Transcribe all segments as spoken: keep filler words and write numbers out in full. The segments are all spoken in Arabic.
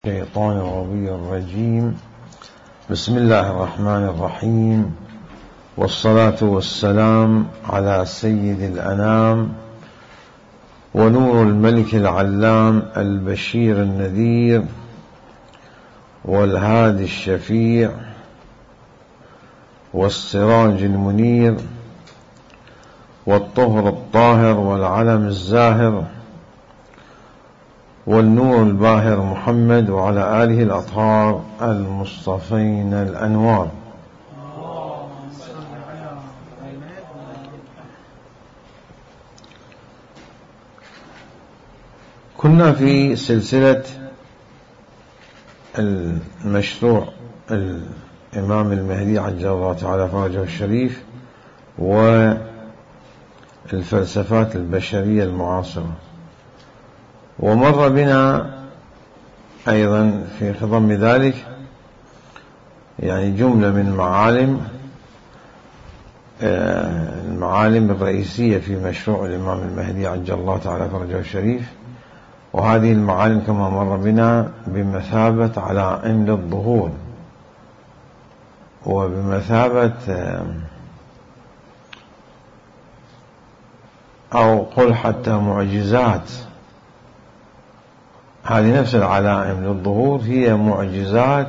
الشيطان الرجيم. بسم الله الرحمن الرحيم، والصلاة والسلام على سيد الأنام ونور الملك العلام البشير النذير والهادي الشفيع والسراج المنير والطهر الطاهر والعلم الزاهر والنور الباهر محمد وعلى آله الأطهار المصطفين الأنوار. كنا في سلسلة المشروع الإمام المهدي عجل الله تعالى فرجه الشريف والفلسفات البشرية المعاصرة، ومر بنا أيضا في خضم ذلك يعني جملة من معالم المعالم الرئيسية في مشروع الإمام المهدي عجل الله تعالى فرجه الشريف، وهذه المعالم كما مر بنا بمثابة علائم للظهور وبمثابة أو قل حتى معجزات. هذه نفس العلائم للظهور هي معجزات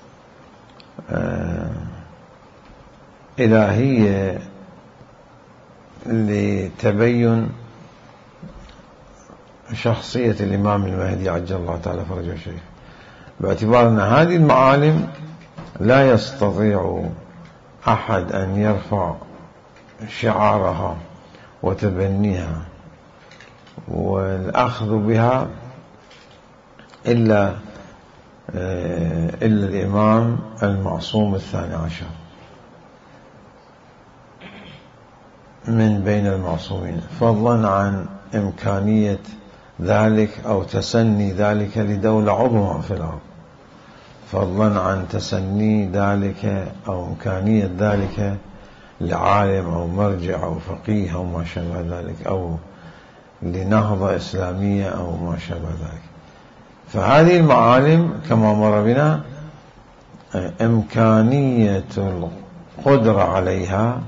إلهية لتبين شخصية الإمام المهدي عجل الله تعالى فرجه الشريف، باعتبار أن هذه المعالم لا يستطيع أحد أن يرفع شعارها وتبنيها والأخذ بها إلا إلا الإمام المعصوم الثاني عشر من بين المعصومين، فضلا عن إمكانية ذلك أو تسني ذلك لدولة عظمى في الأرض، فضلا عن تسني ذلك أو إمكانية ذلك لعالم أو مرجع أو فقيه أو ما شابه ذلك، أو لنهضة إسلامية أو ما شابه ذلك. فهذه المعالم كما مر بنا إمكانية القدرة عليها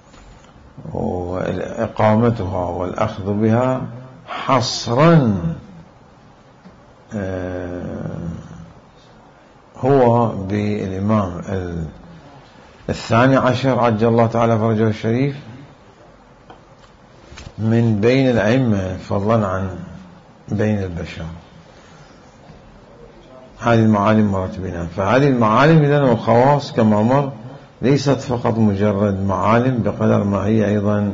وإقامتها والأخذ بها حصرا هو بالإمام الثاني عشر عجل الله تعالى فرجه الشريف من بين الأئمة فضلا عن بين البشر. هذه المعالم مرت بنا، فهذه المعالم إذن والخواص كما مر ليست فقط مجرد معالم بقدر ما هي أيضا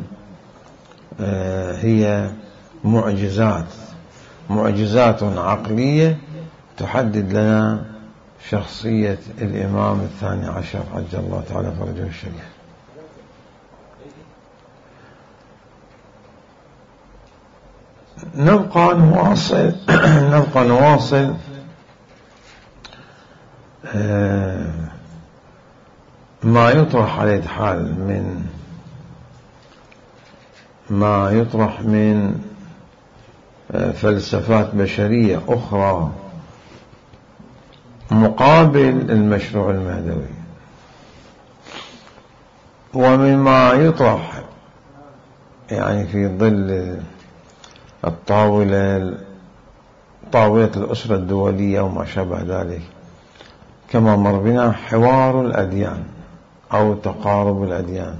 هي معجزات معجزات عقلية تحدد لنا شخصية الإمام الثاني عشر عجل الله تعالى فرجه الشريف. نبقى نواصل نبقى نواصل ما يطرح على الحال من ما يطرح من فلسفات بشرية أخرى مقابل المشروع المهدوي، ومما يطرح يعني في ظل الطاولة طاولة الأسرة الدولية وما شابه ذلك، كما مر بنا حوار الأديان أو تقارب الأديان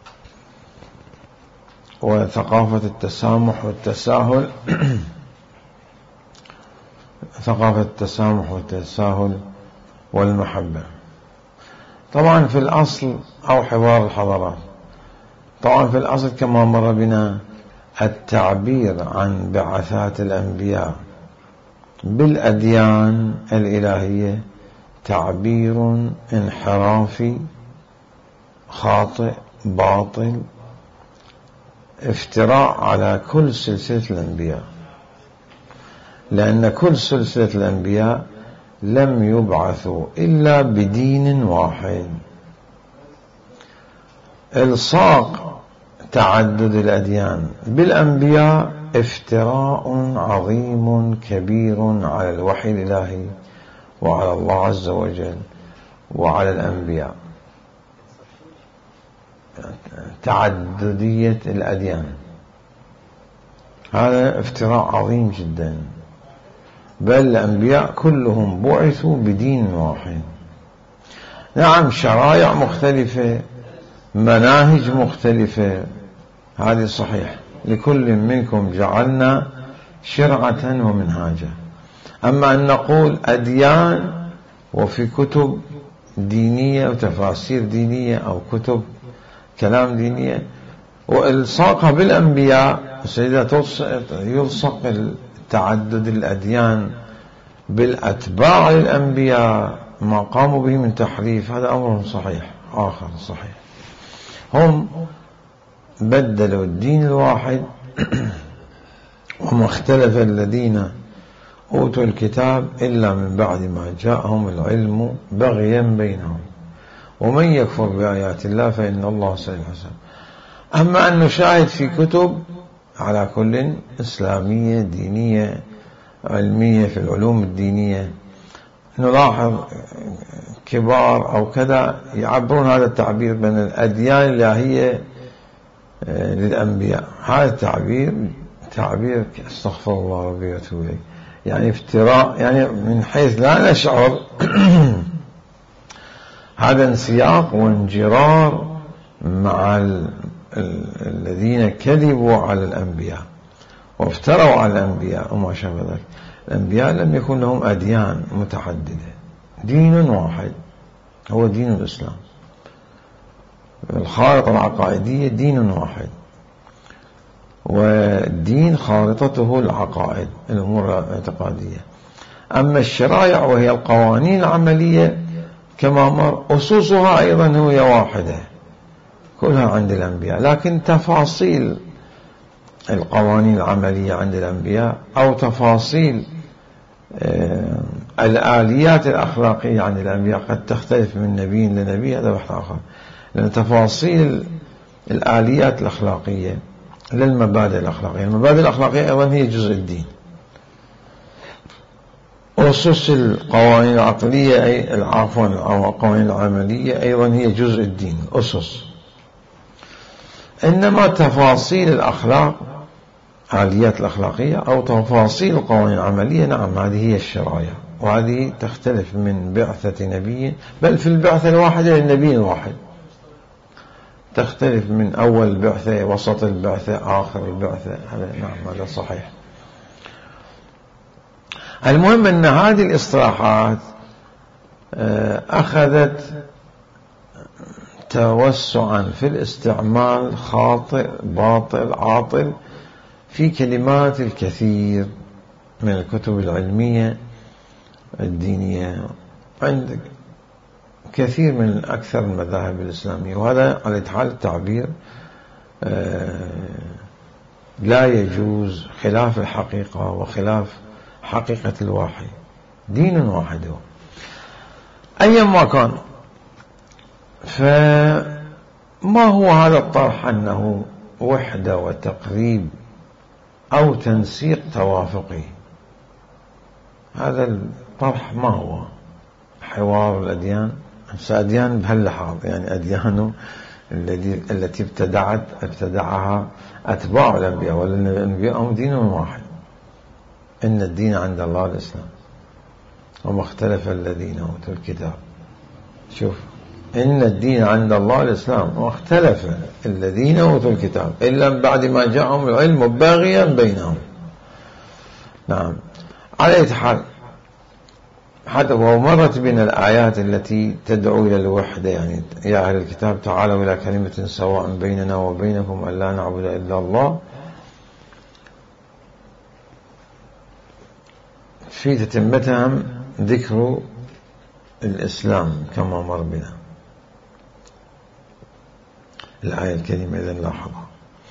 وثقافة التسامح والتساهل ثقافة التسامح والتساهل والمحبة. طبعا في الأصل أو حوار الحضارات، طبعا في الأصل كما مر بنا التعبير عن بعثات الأنبياء بالأديان الإلهية تعبير انحرافي خاطئ باطل، افتراء على كل سلسلة الأنبياء، لأن كل سلسلة الأنبياء لم يبعثوا إلا بدين واحد. إلصاق تعدد الأديان بالأنبياء افتراء عظيم كبير على الوحي الإلهي وعلى الله عز وجل وعلى الأنبياء، تعددية الأديان. هذا افتراء عظيم جدا، بل الأنبياء كلهم بعثوا بدين واحد. نعم شرائع مختلفة، مناهج مختلفة، هذه صحيح، لكل منكم جعلنا شرعة ومنهاجا. أما أن نقول أديان وفي كتب دينية وتفاسير دينية أو كتب كلام دينية وإلصاقها بالأنبياء، سيدة يلصق تعدد الأديان بالأتباع للأنبياء ما قاموا به من تحريف، هذا أمر صحيح آخر صحيح. هم بدلوا الدين الواحد وما اختلف الذين أوتوا الكتاب إلا من بعد ما جاءهم العلم بغيا بينهم ومن يكفر بآيات الله فإن الله سريع الحساب. أما أن نشاهد في كتب على كل إسلامية دينية علمية في العلوم الدينية، نلاحظ كبار أو كذا يعبرون هذا التعبير بين الأديان الإلهية للأنبياء. هذا التعبير تعبير استغفر الله ربي وأتوب إليه، يعني افتراء، يعني من حيث لا نشعر هذا انسياق وانجرار مع ال... ال... الذين كذبوا على الأنبياء وافتروا على الأنبياء وما شابه ذلك. الأنبياء لم يكن لهم أديان متعددة، دين واحد هو دين الإسلام، الخارطة العقائدية دين واحد، والدين خارطته العقائد الأمور الاعتقادية. أما الشرائع وهي القوانين العملية كما مر أسسها أيضا هي واحدة كلها عند الأنبياء، لكن تفاصيل القوانين العملية عند الأنبياء أو تفاصيل الآليات الأخلاقية عند الأنبياء قد تختلف من نبي لنبي، هذا بحث آخر. لأن تفاصيل الآليات الأخلاقية للمبادئ الأخلاقية، المبادئ الأخلاقية أيضا هي جزء الدين. أسس القوانين العقلية أي العفو أو القوانين العملية أيضا هي جزء الدين أسس. إنما تفاصيل الأخلاق آليات الأخلاقية أو تفاصيل القوانين العملية نعم هذه هي الشرائع، وهذه تختلف من بعثة نبي، بل في البعثة الواحدة للنبي الواحد تختلف من أول البعثة وسط البعثة آخر البعثة. هذا نعم هذا صحيح. المهم أن هذه الإصلاحات أخذت توسعا في الاستعمال خاطئ باطل عاطل في كلمات الكثير من الكتب العلمية الدينية عند كثير من أكثر المذاهب الإسلامية، وهذا على حال التعبير لا يجوز خلاف الحقيقة وخلاف حقيقة الوحي، دين واحد هو أيا ما كان. فما هو هذا الطرح أنه وحدة وتقريب أو تنسيق توافقي؟ هذا الطرح ما هو حوار الأديان؟ أديان بهاللحاظ يعني أديان الذي التي ابتدعت ابتدعها أتباع الأنبياء، والأنبياء هم دين واحد. إن الدين عند الله الإسلام وما اختلف الذين أوتوا الكتاب. شوف، إن الدين عند الله الإسلام واختلف الذين أوتوا الكتاب إلا من بعد ما جاءهم العلم باغيا بينهم. نعم على أي حال حتى ومرت بنا الآيات التي تدعو إلى الوحدة، يعني يا أهل الكتاب تعالوا إلى كلمة سواء بيننا وبينكم ألا نعبد إلا الله. في تتمتها ذكر الإسلام كما مر بنا الآية الكريمة إذن لاحظها،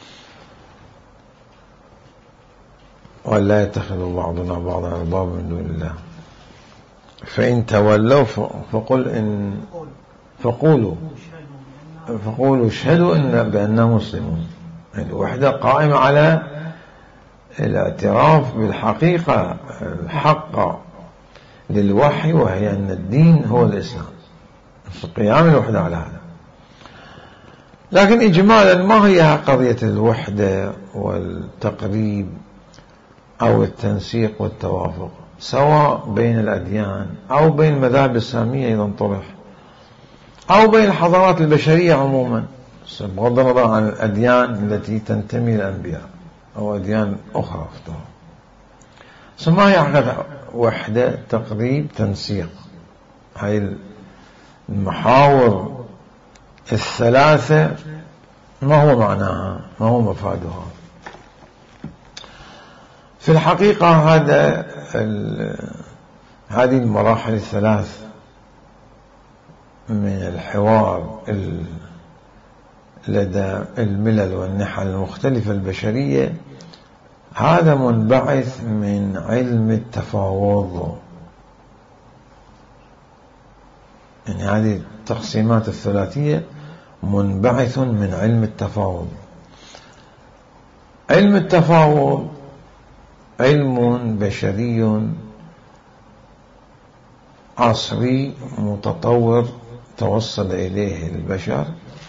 ولا يتخذ بعضنا بعضا أربابا من دون الله فإن تولوا فقل إن فقولوا فقولوا اشهدوا إن بأننا مسلمون. الوحدة قائمة على الاعتراف بالحقيقة الحق للوحي، وهي أن الدين هو الإسلام، قيام الوحدة على هذا. لكن إجمالا ما هي قضية الوحدة والتقريب أو التنسيق والتوافق، سواء بين الأديان أو بين المذاهب الإسلامية إذا انطرح، أو بين الحضارات البشرية عموما، بغض النظر عن الأديان التي تنتمي للأنبياء أو أديان أخرى. ما هي حقيقة وحدة، تقريب، تنسيق؟ هاي المحاور الثلاثة ما هو معناها، ما هو مفادها؟ في الحقيقة هذا هذه المراحل الثلاث من الحوار لدى الملل والنحل المختلفة البشرية، هذا منبعث من علم التفاوض. يعني هذه التقسيمات الثلاثية منبعث من علم التفاوض. علم التفاوض علم بشري عصري متطور توصل إليه البشر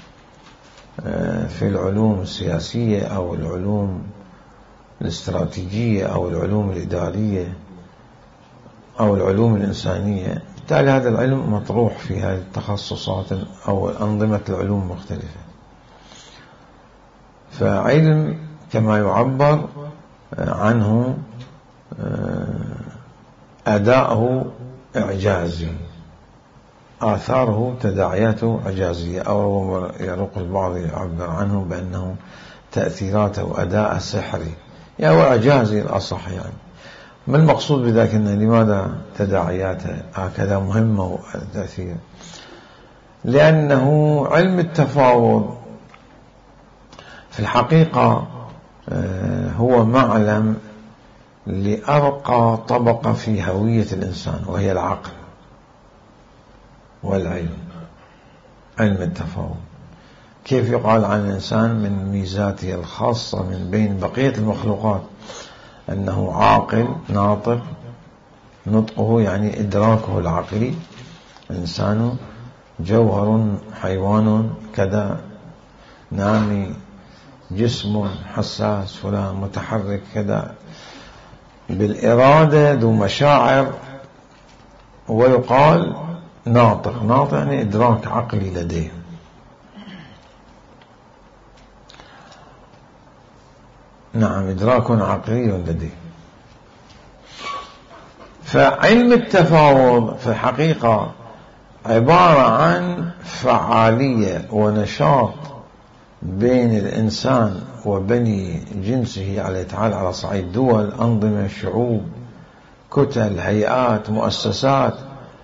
في العلوم السياسية أو العلوم الاستراتيجية أو العلوم الإدارية أو العلوم الإنسانية. بالتالي هذا العلم مطروح في هذه التخصصات أو أنظمة العلوم المختلفة. فعلم كما يعبر عنه أداؤه إعجازي، آثاره تداعياته إعجازية، أو يروق البعض يعبر عنه بأنه تأثيراته وأداء سحري، يعني هو إعجازي الأصح. يعني ما المقصود بذلك؟ أنه لماذا تداعياته هكذا مهمة وتأثير؟ لأنه علم التفاوض في الحقيقة هو معلم لأرقى طبقة في هوية الإنسان، وهي العقل والعلم. علم التفاوض كيف يقال عن الإنسان من ميزاته الخاصة من بين بقية المخلوقات أنه عاقل ناطق، نطقه يعني إدراكه العقلي. الإنسان جوهر حيوان كذا، نامي جسم حساس فلان متحرك كذا، بالإرادة ذو مشاعر، ويقال ناطق. ناطق يعني إدراك عقلي لديه. نعم، إدراك عقلي لديه. فعلم التفاوض في الحقيقة عبارة عن فعالية ونشاط بين الإنسان وبني جنسه على تعالى على صعيد دول، أنظمة، شعوب، كتل، هيئات، مؤسسات.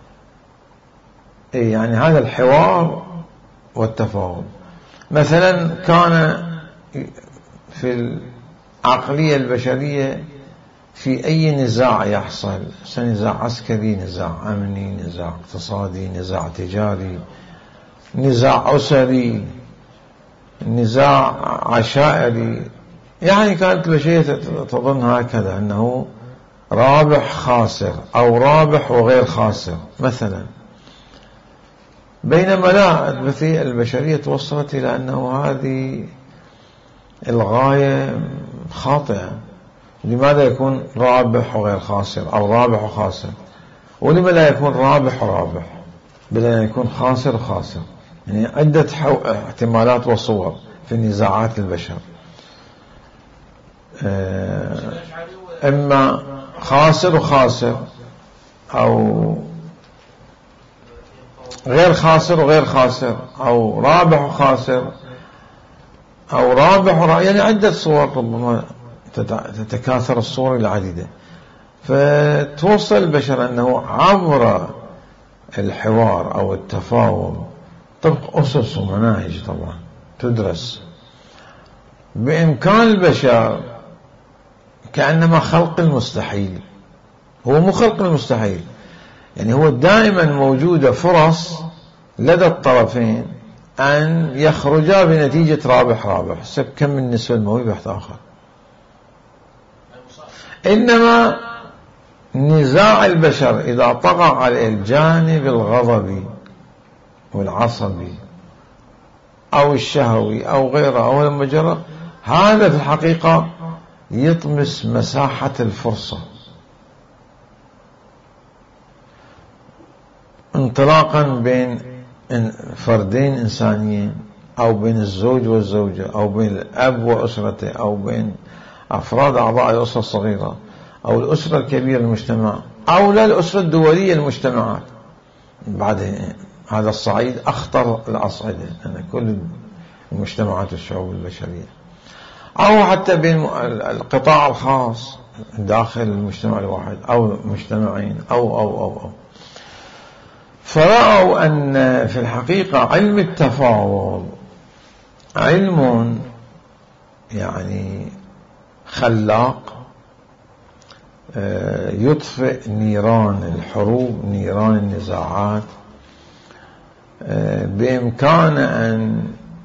يعني هذا الحوار والتفاوض. مثلا كان في العقلية البشرية في أي نزاع يحصل، نزاع عسكري، نزاع أمني، نزاع اقتصادي، نزاع تجاري، نزاع أسري، نزاع عشائري، يعني كانت البشرية تظن هكذا أنه رابح خاسر أو رابح وغير خاسر مثلا. بينما لا، البشرية توصلت إلى أنه هذه الغاية خاطئة. لماذا يكون رابح وغير خاسر أو رابح وخاسر؟ ولما لا يكون رابح ورابح، بل أن يكون خاسر وخاسر؟ يعني عدة احتمالات وصور في نزاعات البشر. إما خاسر وخاسر، أو غير خاسر وغير خاسر، أو رابح وخاسر، أو رابح ورابح، يعني عدة صور، ربما تتكاثر الصور العديدة. فتوصل البشر أنه عبر الحوار أو التفاوض طبق أسس ومناهج طبعا تدرس، بإمكان البشر كأنما خلق المستحيل. هو مو خلق المستحيل، يعني هو دائما موجودة فرص لدى الطرفين أن يخرجا بنتيجة رابح رابح. سب كم من النسبة المئوية بحث آخر. إنما نزاع البشر إذا طغى على الجانب الغضبي والعصبي أو الشهوي أو غيره أو المجرى، هذا في الحقيقة يطمس مساحة الفرصة، انطلاقا بين فردين إنسانيين، أو بين الزوج والزوجة، أو بين الأب وأسرته، أو بين أفراد أعضاء الأسرة الصغيرة، أو الأسرة الكبيرة المجتمع، أو لا الأسرة الدولية المجتمعات. بعد هذا الصعيد أخطر الأصعدة، لأن كل المجتمعات والشعوب البشرية، أو حتى بين القطاع الخاص داخل المجتمع الواحد، أو مجتمعين، أو أو أو, أو. فرأوا أن في الحقيقة علم التفاوض علم يعني خلاق، يطفئ نيران الحروب، نيران النزاعات، بإمكانه أن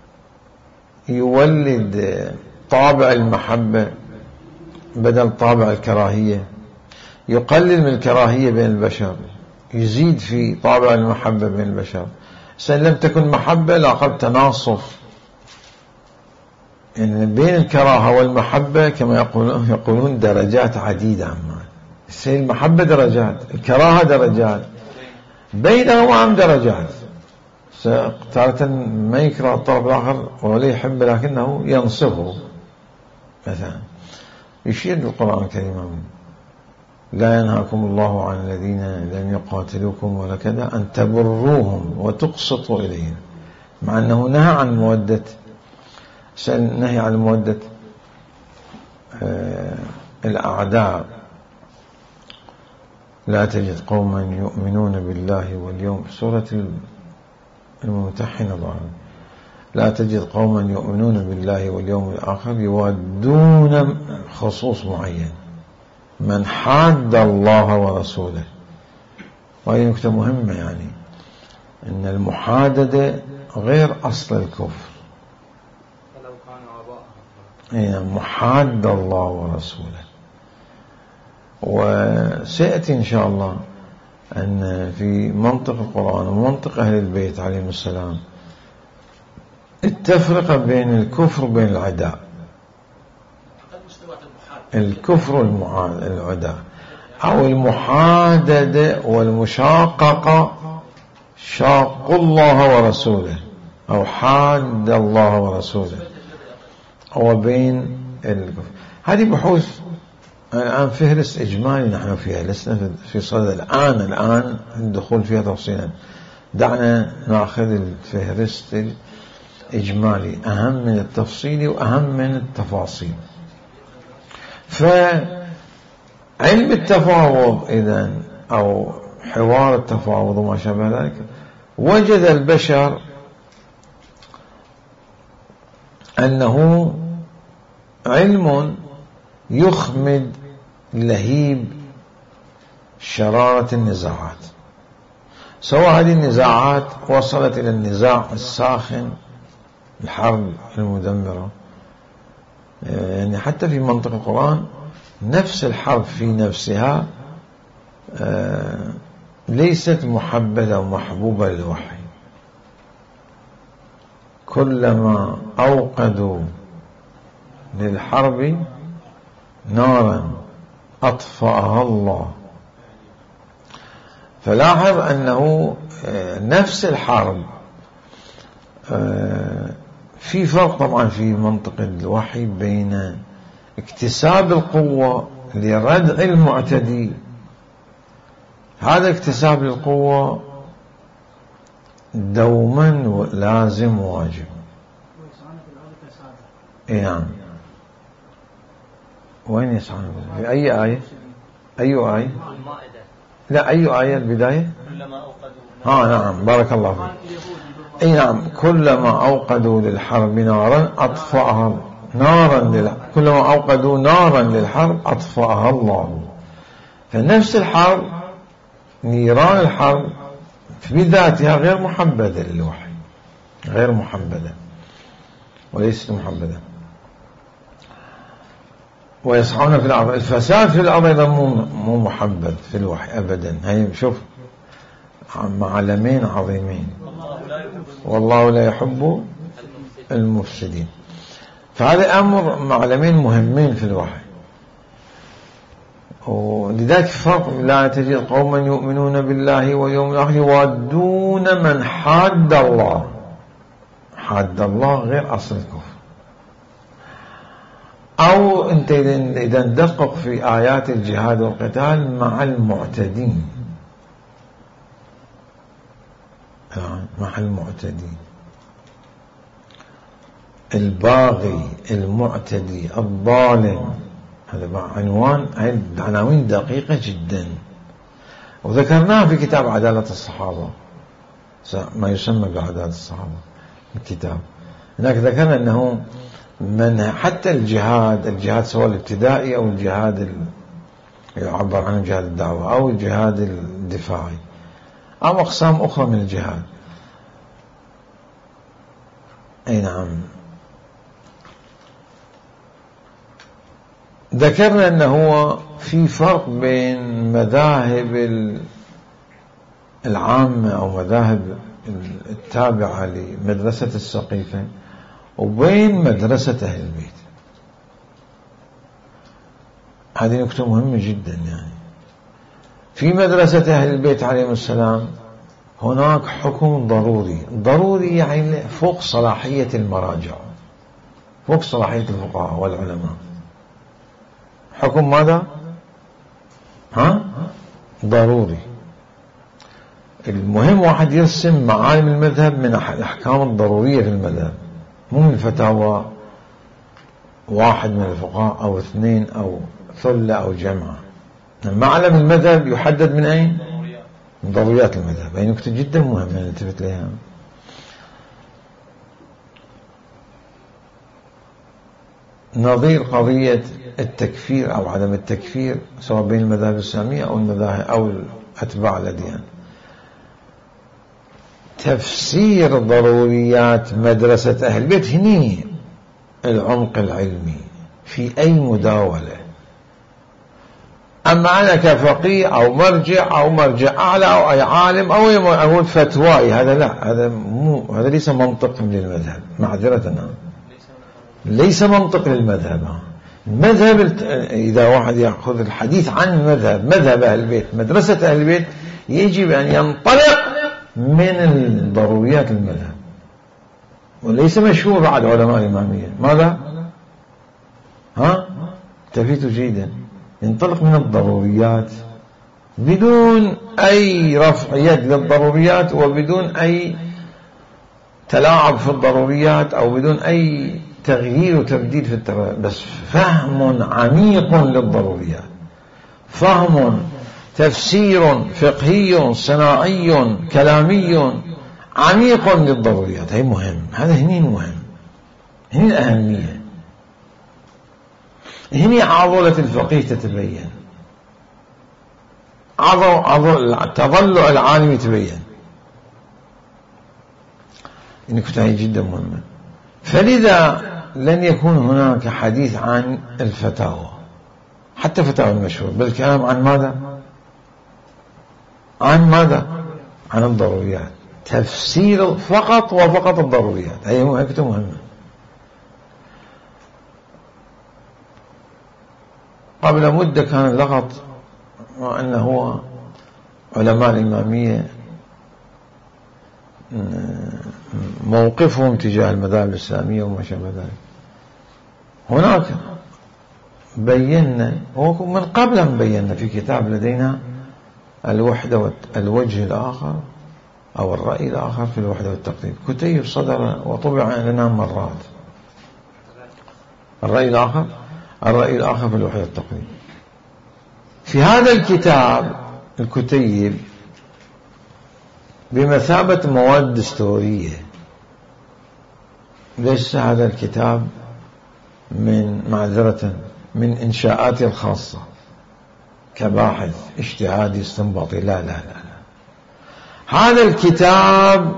يولد طابع المحبة بدل طابع الكراهية، يقلل من الكراهية بين البشر، يزيد في طابع المحبة بين البشر. سن لم تكن محبة لاقل تناصف، يعني بين الكراهة والمحبة كما يقولون يقولون درجات عديدة. عمان السيد المحبة درجات، الكراهة درجات، بينهما هم درجات. تارة ما يكره الطرف الآخر ولا يحب لكنه ينصفه مثلا. يشير بالقرآن الكريم: لا ينهاكم الله عن الذين لم يقاتلوكم ولا كذا أن تبروهم وتقسطوا إليهم، مع أنه نهى عن مودة، نهي عن مودة آه الأعداء. لا تجد قوما يؤمنون بالله واليوم، سورة الممتحنة ضعنا. لا تجد قوما يؤمنون بالله واليوم الآخر يودون، خصوص معين، من حاد الله ورسوله. وهي نكتة مهمة، يعني أن المحاددة غير أصل الكفر. يعني محاد الله ورسوله. وسيأتي إن شاء الله أن في منطق القرآن ومنطق أهل البيت عليهم السلام التفرقة بين الكفر وبين العداء. الكفر والعداء، أو المحاددة والمشاققة، شاق الله ورسوله أو حاد الله ورسوله، وبين الكفر. هذه بحوث الآن فهرس إجمالي نحن فيها، لسنا في صدد الآن الآن الدخول فيها تفصيلا. دعنا نأخذ الفهرس الإجمالي، أهم من التفصيلي وأهم من التفاصيل. فعلم التفاوض إذن، أو حوار التفاوض وما شابه ذلك، وجد البشر أنه علم يخمد لهيب شرارة النزاعات، سواء هذه النزاعات وصلت إلى النزاع الساخن، الحرب المدمرة. يعني حتى في منطق القرآن نفس الحرب في نفسها ليست محببة ومحبوبة للوحي. كلما أوقدوا للحرب نارا أطفأها الله. فلاحظ أنه نفس الحرب في فرق طبعا في منطق الوحي بين اكتساب القوة لردع المعتدي، هذا اكتساب للقوة دوما لازم واجب. نعم. وين يسعون؟ في أي آية؟ أي آية؟ لا، أي آية البداية؟ ها نعم، بارك الله فيك. أي نعم، كلما أوقدوا للحرب نارا أطفأها نارا للحرب. كلما أوقدوا نارا للحرب أطفأها الله. فنفس الحرب، نيران الحرب بذاتها غير محبذة للوحي، غير محبذة وليست محبذة. ويسعون في الأرض. الفساد في الأرض أيضا مو محبب في الوحي أبدا. هاي شوف معلمين عظيمين، والله لا يحب المفسدين. فهذا أمر معلمين مهمين في الوحي. ولذلك فرق لا تجد قوما يؤمنون بالله واليوم الآخر يودون من حاد الله. حاد الله غير أصل الكفر. أو أنت إذا ندقق في آيات الجهاد والقتال مع المعتدين، مع المعتدين، الباغي المعتدي الظالم، هذا عنوان، هذه عناوين دقيقة جدا، وذكرناها في كتاب عدالة الصحابة، ما يسمى بعدالة الصحابة الكتاب. هناك ذكرنا أنه من حتى الجهاد الجهاد سواء الابتدائي أو الجهاد يعبر عنه جهاد الدعوة أو الجهاد الدفاعي أو أقسام أخرى من الجهاد. أي نعم. ذكرنا أنه هو في فرق بين مذاهب العامة أو مذاهب التابعة لمدرسة السقيفة وبين مدرسة أهل البيت. هذه نقطة مهمة جدا. يعني في مدرسة أهل البيت عليهم السلام هناك حكم ضروري، ضروري يعني فوق صلاحية المراجع، فوق صلاحية الفقهاء والعلماء. حكم ماذا؟ ها؟ ضروري. المهم واحد يرسم معالم المذهب من الأحكام الضرورية في المذهب، مو من فتاوى واحد من الفقهاء أو اثنين أو ثلة أو جماعة. معلم المذهب يحدد من أين؟ من ضروريات المذهب. هي نقطة جدا مهمة نلتفت لها. نظير قضية التكفير أو عدم التكفير سواء بين المذاهب الإسلامية أو المذاهب أو أتباع الأديان. تفسير ضروريات مدرسة أهل البيت هني العمق العلمي في أي مداولة. أما أنا كفقيه أو مرجع أو مرجع أعلى أو أي عالم أو أقول فتوائي، هذا لا، هذا مو، هذا ليس منطق للمذهب، معذرة، ليس منطق للمذهب. المذهب إذا واحد يأخذ الحديث عن المذهب، مذهب أهل البيت، مدرسة أهل البيت، يجب أن ينطلق من الضروريات المذهب، وليس مشهور بعد علماء الإمامية. ماذا؟ ها؟ تفيت جيدا. ينطلق من الضروريات بدون أي رفع يد للضروريات وبدون أي تلاعب في الضروريات أو بدون أي تغيير وتبديل في التغيير، بس فهم عميق للضروريات، فهم تفسير فقهي صناعي كلامي عميق للضروريات. هي مهم، هذا هني مهم، هني الأهمية، هني عضلة الفقيه تتبين، عضل تضلع العالم يتبين. النقطة هي جدا مهمة. فلذا لن يكون هناك حديث عن الفتاوى، حتى فتاوى المشهور، بالكلام عن ماذا؟ عن ماذا؟ عن الضروريات، تفسير فقط وفقط الضروريات. هي نقطة مهمة. قبل مدة كان اللغط أنه هو علماء الإمامية موقفهم تجاه المذاهب الإسلامية وما شابه ذلك. هناك بينا، ومن قبل أن بينا في كتاب لدينا الوحدة والوجه الآخر أو الرأي الآخر في الوحدة والتقديم، كتيب صدر وطبع لنا مرات. الرأي الآخر الرأي الآخر في الوحدة والتقديم. في هذا الكتاب الكتيب بمثابة مواد دستورية. ليس هذا الكتاب من معذرة من إنشاءاتي الخاصة كباحث اجتهادي استنباطي، لا لا لا لا. هذا الكتاب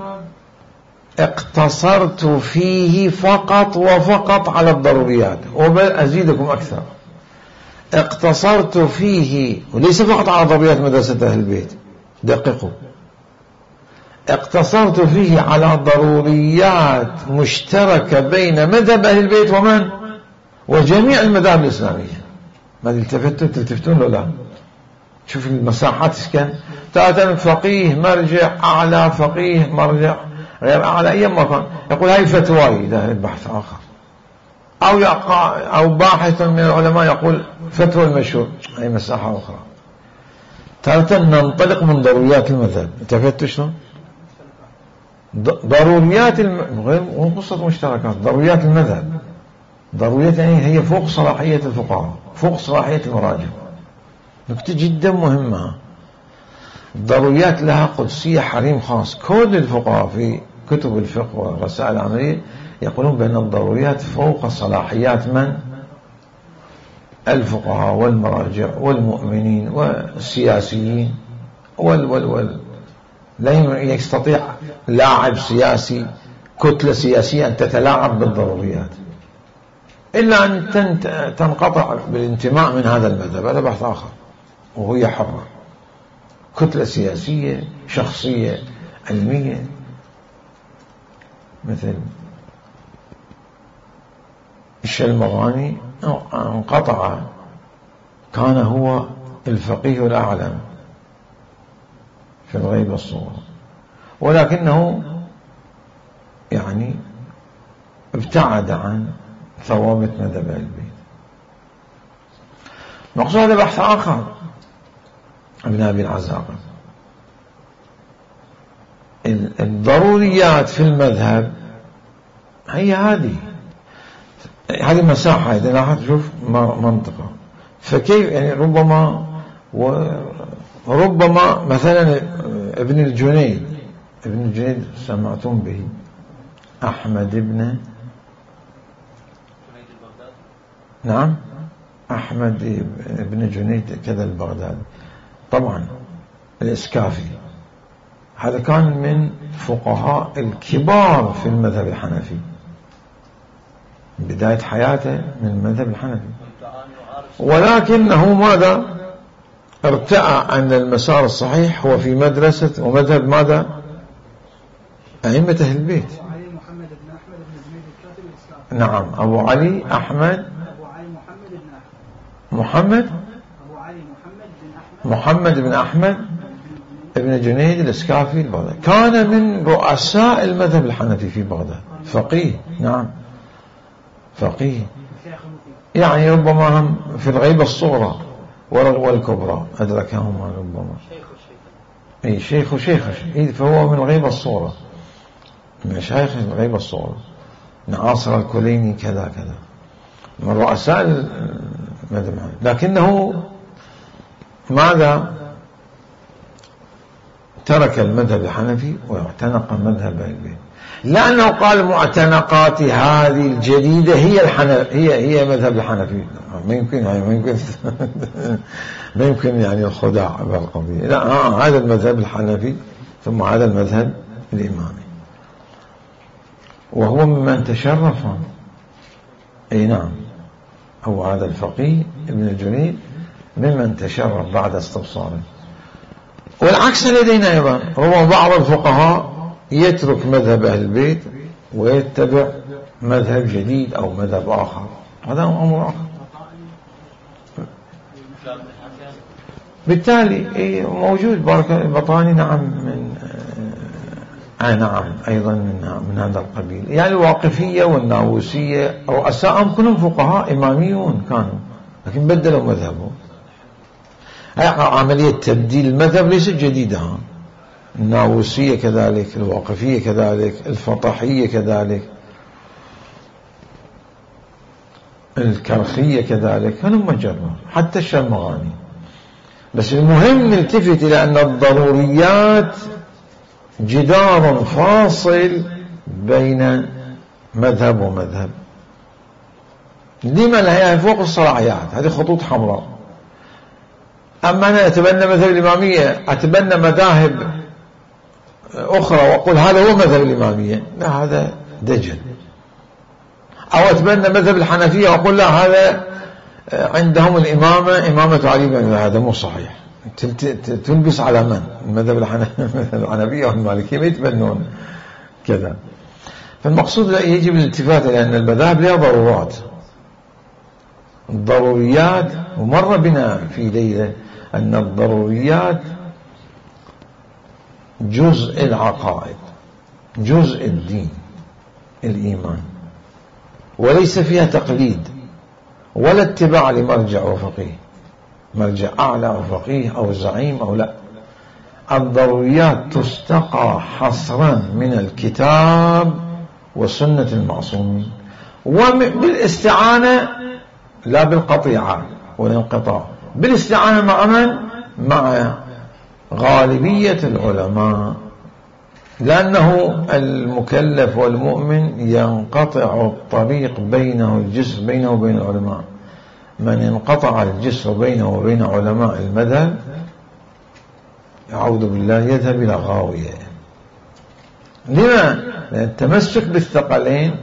اقتصرت فيه فقط وفقط على الضروريات، وبل أزيدكم أكثر، اقتصرت فيه، وليس فقط على ضروريات مدرسة أهل البيت، دققوا، اقتصرت فيه على ضروريات مشتركة بين مذهب أهل البيت ومن وجميع المذاهب الإسلامية. ما التفتوا تلتفتون له؟ لا، شوف المساحات كان تأتى فقيه مرجع أعلى، فقيه مرجع غير أعلى، أي مكان يقول هاي فتواي، ده بحث آخر، أو يقع أو باحث من العلماء يقول فتوى المشهور، هاي مساحة أخرى. تارة ننطلق من ضروريات المذهب، تفتوا شلون؟ ضروريات الم... غير قصة مشتركات، ضروريات المذهب، ضروريات يعني هي فوق صلاحية الفقهاء، فوق صلاحية المراجع. نكتة جدا مهمة، الضروريات لها قدسية، حريم خاص. كل الفقهاء في كتب الفقه والرسائل العملية يقولون بأن الضروريات فوق صلاحيات من؟ الفقهاء والمراجع والمؤمنين والسياسيين وال وال وال لا يستطيع لاعب سياسي، كتلة سياسية أن تتلاعب بالضروريات إلا أن تنقطع بالانتماء من هذا المذهب، هذا بحث آخر، وهي حرة. كتلة سياسية شخصية علمية مثل الشلمغاني انقطع، كان هو الفقيه الأعلم في الغيب الصغرى، ولكنه يعني ابتعد عن ثوابت مذهب البيت. مقصود هذا بحث آخر. ابن أبي العزاقر، الضروريات في المذهب هي هذه هذه مساحة، إذا لاحظت شوف منطقة، فكيف يعني ربما وربما مثلا ابن الجنيد، ابن الجنيد سمعتم به، أحمد ابن نعم أحمد ابن جنيد كذا البغدادي، طبعا الإسكافي، هذا كان من فقهاء الكبار في المذهب الحنفي، بداية حياته من المذهب الحنفي، ولكنه ماذا ارتأى أن المسار الصحيح هو في مدرسة ومذهب ماذا أئمة أهل البيت. نعم، أبو علي أحمد محمد محمد بن أحمد ابن جنيد الإسكافي البغدادي، كان من رؤساء المذهب الحنفي في بغداد، فقيه، نعم فقيه، يعني ربما هم في الغيبة الصغرى والكبرى أدركهما ربما، أي شيخ وشيخ، فهو من الغيبة الصغرى، من شيخ الغيبة الصغرى، ناصر الكليني كذا كذا، من رؤساء المذهب، لكنه ماذا ترك المذهب الحنفي واعتنق مذهب البيت، لأنه قال معتنقات هذه الجديدة هي الحنف هي هي مذهب الحنفي. ما يمكن يعني ما يمكن ما يمكن يعني الخداع بالقضية، لا آه هذا المذهب الحنفي ثم هذا المذهب الإمامي، وهو ممن تشرف، أي نعم، هو هذا الفقيه ابن الجنيد ممن تشرف بعد استبصاره. والعكس لدينا أيضا، ربما بعض الفقهاء يترك مذهب أهل البيت ويتبع مذهب جديد أو مذهب آخر، هذا أمر آخر. بالتالي موجود بارك البطاني نعم من آه نعم أيضا من, من هذا القبيل، يعني الواقفية والناووسية رؤساءهم كلهم فقهاء إماميون كانوا، لكن بدلوا مذهبهم. عملية تبديل المذهب ليست جديدة، الناووسية كذلك، الواقفية كذلك، الفطحية كذلك، الكرخية كذلك، هلم جرا، حتى الشلمغاني. بس المهم نلتفت إلى أن الضروريات جدار فاصل بين مذهب ومذهب، لما لا هي فوق الصلاحيات، هذه خطوط حمراء. أما أنا أتبنى مذهب الإمامية، أتبنى مذاهب أخرى وأقول هذا هو مذهب الإمامية، لا هذا دجل. أو أتبنى مذهب الحنفية وأقول لا هذا عندهم الإمامة إمامة علي بن هذا مو صحيح، تلبس على من؟ المذهب الحنفية والمالكية ما يتبنون كذا. فالمقصود يجب الالتفات لأن المذاهب لها ضرورات، الضروريات، ومر بنا في ليلة أن الضروريات جزء العقائد، جزء الدين، الإيمان، وليس فيها تقليد ولا اتباع لمرجع وفقيه، مرجع أعلى وفقيه أو زعيم أو لا. الضروريات تستقى حصرا من الكتاب وسنة المعصومين، وبالاستعانة لا بالقطيعة والانقطاع، بالاستعانة مع من؟ مع غالبية العلماء، لأنه المكلف والمؤمن ينقطع الطريق بينه الجسر بينه وبين العلماء. من انقطع الجسر بينه وبين علماء المذهب أعوذ بالله يذهب إلى غاوية. لما؟ لأن التمسك بالثقلين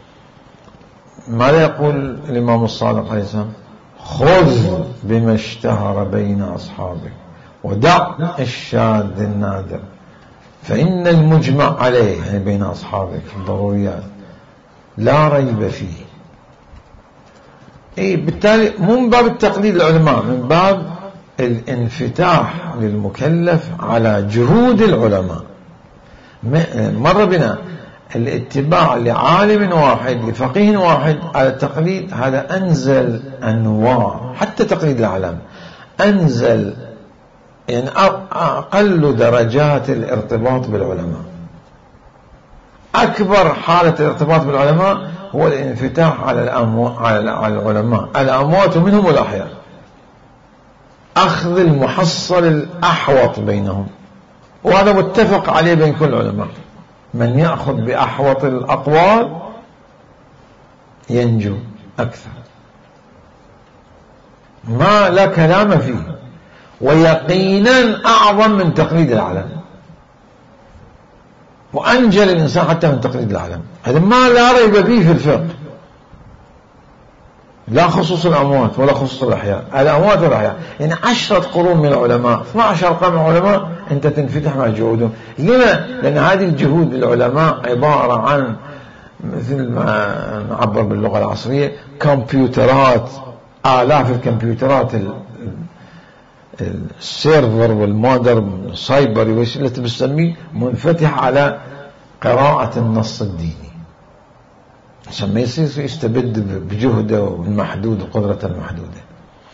ماذا يقول الإمام الصادق عليه السلام؟ خذ بما اشتهر بين أصحابك ودع الشاذ النادر، فإن المجمع عليه يعني بين أصحابك الضروريات لا ريب فيه. إيه بالتالي مو من باب التقليد العلماء، من باب الانفتاح للمكلف على جهود العلماء. مر بنا الاتباع لعالم واحد لفقيه واحد على التقليد، هذا أنزل أنواع، حتى تقليد الأعلام أنزل يعني أقل درجات الارتباط بالعلماء. أكبر حالة الارتباط بالعلماء هو الانفتاح على على العلماء الأموات منهم والأحياء، أخذ المحصل الأحوط بينهم، وهذا متفق عليه بين كل العلماء. من يأخذ بأحوط الأقوال ينجو أكثر، ما لا كلام فيه، ويقينا أعظم من تقليد العالم، وأنجل الإنسان حتى من تقليد العالم. هذا ما لا ريب فيه في الفقه، لا خصوص الأموات ولا خصوص الأحياء، الأموات والأحياء يعني عشرة قرون من العلماء، اثنا عشر قرن من العلماء، أنت تنفتح مع جهودهم. لما؟ لأن هذه الجهود العلماء عبارة عن مثل ما نعبر باللغة العصرية كمبيوترات، آلاف الكمبيوترات، السيرفر والمودر سايبر اللي تسميه منفتح على قراءة النص الديني، عشان ما يصير يستبد بجهده والمحدود وقدرته المحدودة.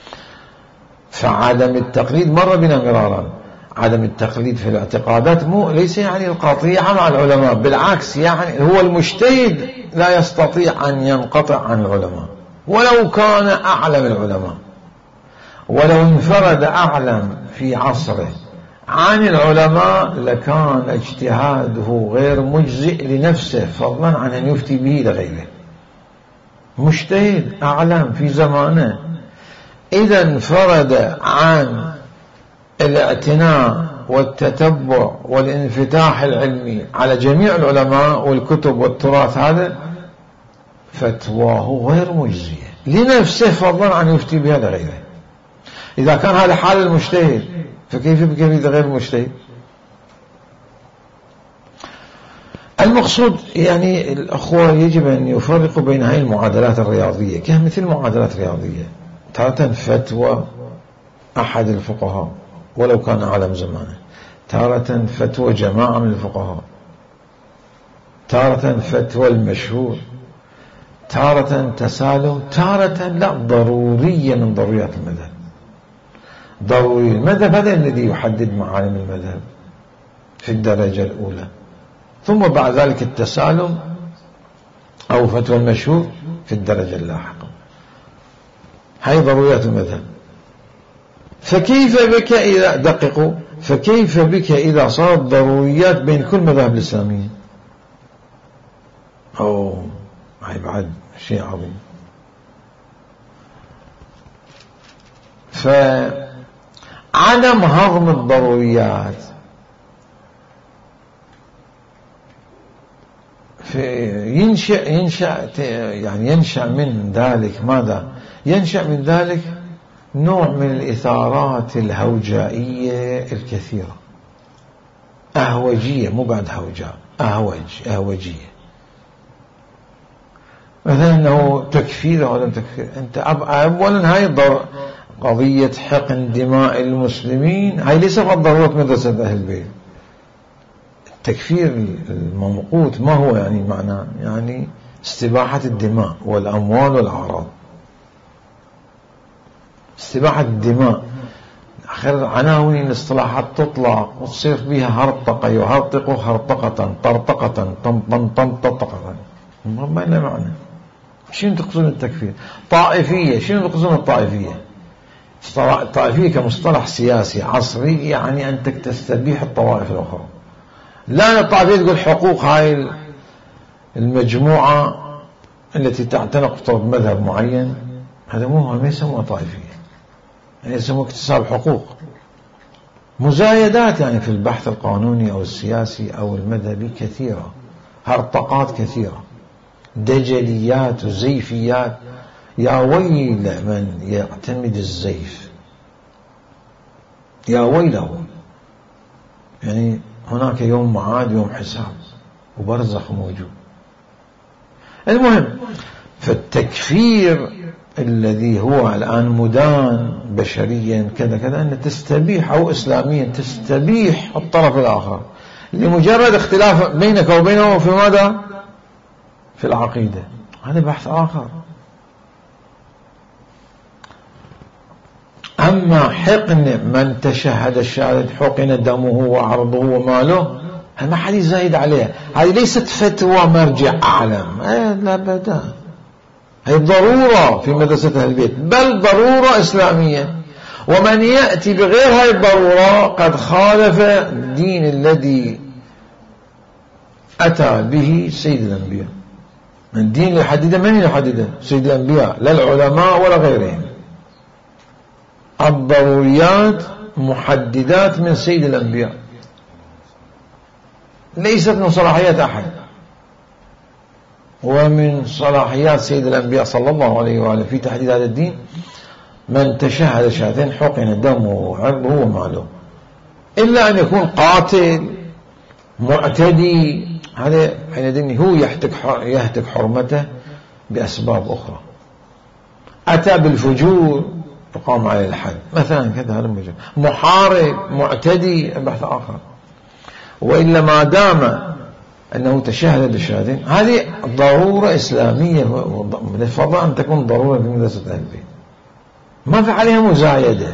فعدم التقليد مر بنا مرارا، عدم التقليد في الاعتقادات مو ليس يعني القطيعة مع العلماء، بالعكس يعني هو المجتهد لا يستطيع أن ينقطع عن العلماء ولو كان أعلم العلماء، ولو انفرد أعلم في عصره عن العلماء لكان اجتهاده غير مجزئ لنفسه، فضلا عن أن يفتي به لغيره. مجتهد أعلم في زمانه إذا انفرد عن الاعتناء والتتبع والانفتاح العلمي على جميع العلماء والكتب والتراث، هذا فتواه غير مجزية لنفسه، فضلا عن يفتي بها لغيره. إذا كان هذا حال المجتهد فكيف بك غير المجتهد؟ المقصود يعني الأخوة يجب أن يفرقوا بين هذه المعادلات الرياضية، كمثل معادلات رياضية، تارة فتوى أحد الفقهاء ولو كان أعلم زمانه، تارة فتوى جماعة من الفقهاء، تارة فتوى المشهور، تارة تسالم، تارة لا ضرورية من ضروريات المذهب. ضروري المذهب هذا الذي يحدد معالم المذهب في الدرجة الأولى، ثم بعد ذلك التسالم أو فتوى المشهور في الدرجة اللاحقة. هاي ضروريات المذهب. فكيف بك إذا دققوا فكيف بك إذا صارت ضروريات بين كل مذاهب الإسلامية؟ أو هاي بعد شيء عظيم. فعدم هضم الضروريات في ينشأ ينشأ يعني ينشأ من ذلك ماذا؟ ينشأ من ذلك نوع من الإثارات الهوجائية الكثيرة، أهوجية، مو بعد هوجاء، أهوج، أهوجية. مثلا أنه تكفير أو لم تكفير، أنت أولا هاي قضية حقن دماء المسلمين هاي ليس فقط ضرورة مدرسة أهل البيت. التكفير الممقوت ما هو يعني معناه؟ يعني استباحة الدماء والأموال والأعراض. استباحة الدماء آخر عناوين الاصطلاحات تطلع وتصير بها هرطقة، يهرطق هرطقة، طرطقة، طم طم طم طرطقة، ما لها معنى. شنو تقصدون التكفير؟ طائفية، شنو تقصدون الطائفية؟ الطائفية كمصطلح سياسي عصري يعني أنت تستبيح الطوائف الأخرى. لا، الطائفية تقول حقوق هاي المجموعة التي تعتنق بمذهب معين، هذا مو ما يسموها طائفية، يعني يسموه اكتساب حقوق، مزايدات يعني في البحث القانوني أو السياسي أو المذهبي كثيرة، هرطقات كثيرة، دجليات وزيفيات. يا ويل من يعتمد الزيف، يا ويله. يعني هناك يوم معاد، يوم حساب، وبرزخ موجود. المهم، فالتكفير الذي هو الآن مدان بشريا كذا كذا أن تستبيح، أو إسلاميا تستبيح الطرف الآخر لمجرد اختلاف بينك وبينه في ماذا؟ في العقيدة. هذا بحث آخر. أما حقن من تشهد الشهادة حقن دمه وعرضه وماله، هذا ما حد يزايد عليها. هذه ليست فتوى مرجع أعلم، لا بدا، هي ضرورة في مدرسة أهل البيت، بل ضرورة إسلامية. ومن يأتي بغير هذه الضرورة قد خالف الدين الذي أتى به سيد الأنبياء. الدين اللي يحدده من يحدده؟ سيد الأنبياء، لا العلماء ولا غيرهم. الضروريات محددات من سيد الأنبياء، ليست من صلاحيات أحد. ومن صلاحيات سيد الأنبياء صلى الله عليه وآله في تحديد هذا الدين من تشهد شهادتين حقن دمه وعرضه وماله، إلا أن يكون قاتل معتدي، هذا حينئذ هو يهتك يهتك حرمته بأسباب أخرى. أتى بالفجور يقام عليه الحد مثلا كذا، هذا المجرم. محارب معتدي بحث آخر. وإلا ما دام أنه تشهد بالشهادتين هذه ضرورة إسلامية، لفضل أن تكون ضرورة في مدرسة أهل البيت، ما في عليها مزايدة.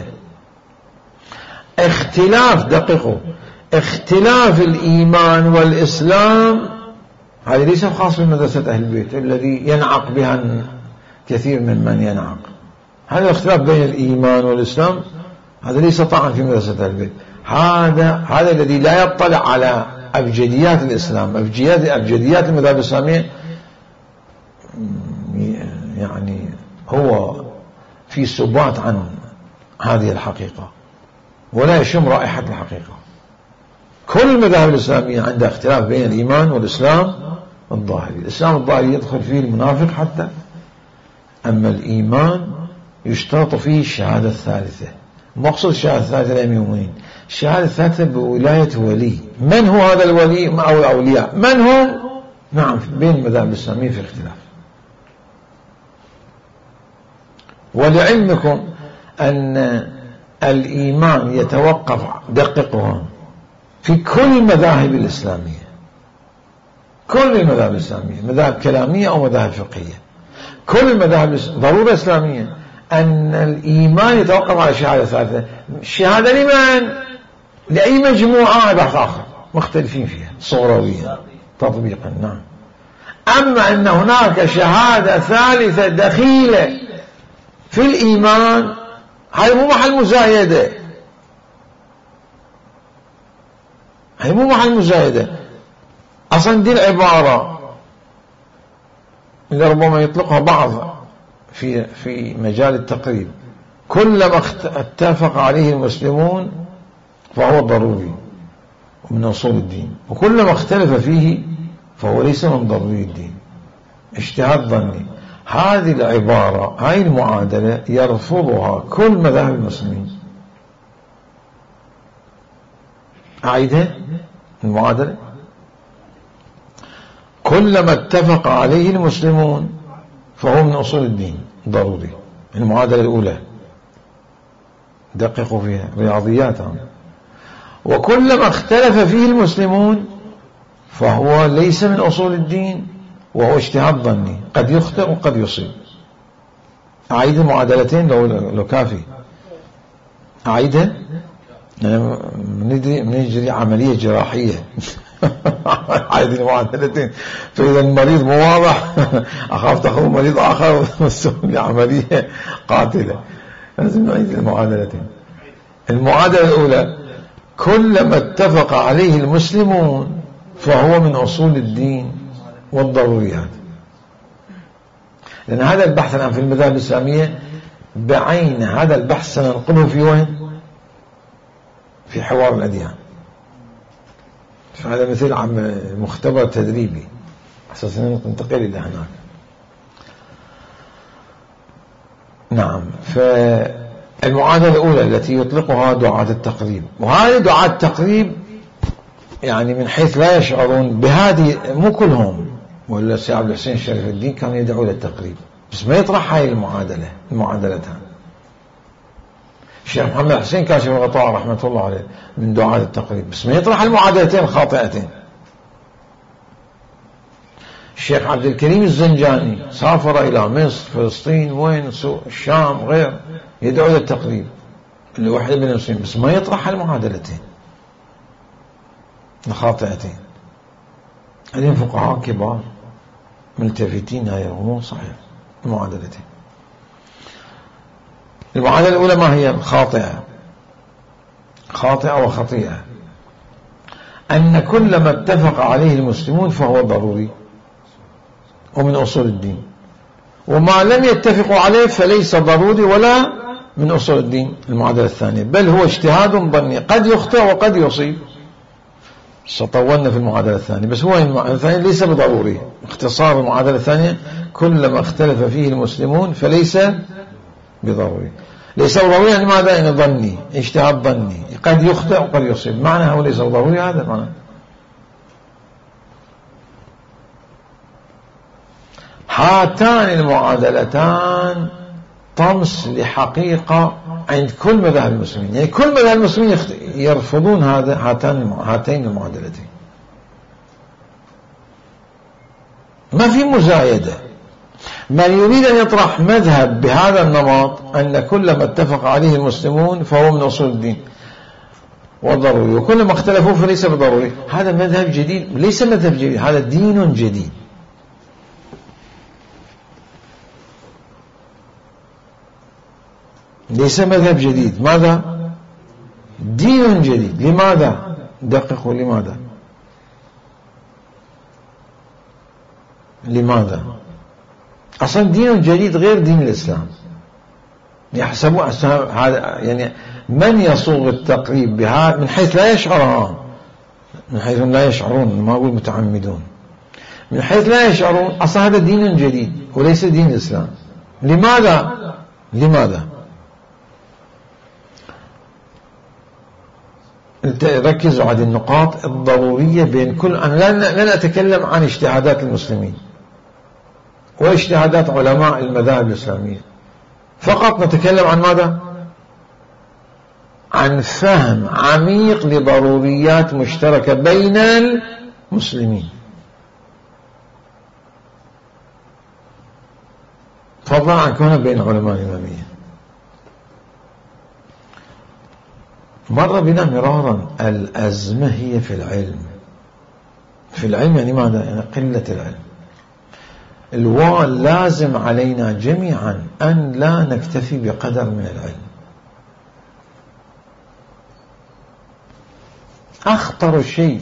اختلاف، دققوا، اختلاف الإيمان والإسلام هذا ليس خاص بمدرسة أهل البيت الذي ينعق بها كثير من من ينعق. هذا الاختلاف بين الإيمان والإسلام هذا ليس طعن في مدرسة أهل البيت. هذا هذا الذي لا يطلع على أبجديات الإسلام، أبجديات أبجديات المذاهب الإسلامية، يعني هو في سبات عن هذه الحقيقة ولا يشم رائحة الحقيقة. كل المذاهب الإسلامية عندها اختلاف بين الإيمان والإسلام الظاهري. الإسلام الظاهري يدخل فيه المنافق حتى، أما الإيمان يشترط فيه الشهادة الثالثة. مقصود الشهادة الثالثة اليومين، الشهادة الثالثة بولاية ولي. من هو هذا الولي أو الأولياء؟ من هم؟ نعم، بين المذاهب الإسلامية في اختلاف. ولعلمكم أن الإيمان يتوقف، دققوا، في كل المذاهب الإسلامية، كل المذاهب الإسلامية، مذاهب كلامية أو مذاهب فقهية، كل المذاهب ضرورة إسلامية أن الإيمان يتوقف على الشهادة الثالثة. الشهادة لمن؟ لأي مجموعة بحث آخر مختلفين فيها صورويا تطبيقا. نعم. أما أن هناك شهادة ثالثة دخيلة في الإيمان هاي مو محل مزايدة، هاي مو محل مزايدة أصلا. دي العبارة اللي ربما يطلقها بعض في في مجال التقريب، كلما اتفق عليه المسلمون فهو ضروري ومن أصول الدين، وكلما اختلف فيه فهو ليس من ضروري الدين. اجتهاد ظني. هذه العبارة، هاي المعادلة يرفضها كل مذاهب المسلمين. أعيدها المعادلة: كلما اتفق عليه المسلمون فهو من أصول الدين ضروري. المعادلة الأولى دققوا فيها، رياضيات. وكلما اختلف فيه المسلمون فهو ليس من أصول الدين وهو اجتهاد ظني، قد يخطئ وقد يصيب. أعيد المعادلتين لو, لو كافي. أعيدها، نجري عملية جراحية. أعيد المعادلتين، فإذا المريض مو واضح أخاف تأخذ مريض آخر وتسوي عملية قاتلة. لازم نعيد المعادلتين. المعادلة الأولى: كلما اتفق عليه المسلمون فهو من أصول الدين والضروريات. لأن هذا البحث الآن في المذاهب الإسلامية بعين، هذا البحث سننقله في وين؟ في حوار الأديان. فهذا مثل عم مختبر تدريبي أساسا ننتقل إلى هناك. نعم. فالمعادلة الأولى التي يطلقها دعاة التقريب، وهذه دعاة التقريب يعني من حيث لا يشعرون بهذه، مو كلهم، ولا السيد عبد الحسين الشريف الدين كان يدعو للتقريب بس ما يطرح هاي المعادلة المعادلتان. الشيخ محمد حسين كاشف الغطاء رحمة الله عليه من دعاة التقريب بس ما يطرح المعادلتين الخاطئتين. الشيخ عبد الكريم الزنجاني سافر إلى مصر، فلسطين، وين، الشام، غير، يدعو للتقريب لوحدة من المسلمين بس ما يطرح المعادلتين الخاطئتين. هذين فقهاء كبار ملتفتين هاي الأمور صحيح. المعادلتين، المعادلة الأولى ما هي؟ خاطئة خاطئة وخطيئة: أن كل ما اتفق عليه المسلمون فهو ضروري ومن أصول الدين، وما لم يتفقوا عليه فليس ضروري ولا من أصول الدين. المعادلة الثانية: بل هو اجتهاد ظني، قد يخطئ وقد يصيب. سطولنا في المعادلة الثانية، بس هو المعادلة الثانية ليس بضروري. اختصار المعادلة الثانية: كلما اختلف فيه المسلمون فليس بضروري. ليس بضروري يعني ماذا؟ يعني ظني، اجتهاد ظني، قد يخطئ وقد يصيب. معنى هو ليس بضروري، هذا معنى. هاتان المعادلتان طمس لحقيقة عند كل مذاهب المسلمين، يعني كل مذاهب المسلمين يرفضون هذا هاتان هاتين المعادلتين. ما في مزايدة. من يريد أن يطرح مذهب بهذا النمط أن كل ما اتفق عليه المسلمون فهو من أصول الدين والضروري، وكل ما اختلفوا فليس بضروري، هذا مذهب جديد. ليس مذهب جديد، هذا دين جديد. ليس مذهب جديد. ماذا؟ دين جديد. لماذا؟ دققوا. لماذا؟ لماذا؟ أصلا دين جديد غير دين الإسلام. يحسبوا هذا يعني من يصوغ التقريب بها من حيث لا يشعرون، من حيث لا يشعرون، ما أقول متعمدون، من حيث لا يشعرون أصلا هذا دين جديد وليس دين الإسلام. لماذا؟ لماذا؟ ركزوا على النقاط الضرورية بين كل. أنا لن أتكلم عن اجتهادات المسلمين واجتهادات علماء المذاهب الإسلامية، فقط نتكلم عن ماذا؟ عن فهم عميق لضروريات مشتركة بين المسلمين، فضلا عن كونها بين علماء الإمامية. مر بنا مرارا الأزمة هي في العلم. في العلم يعني ماذا؟ يعني قلة العلم. الوال لازم علينا جميعا أن لا نكتفي بقدر من العلم. أخطر شيء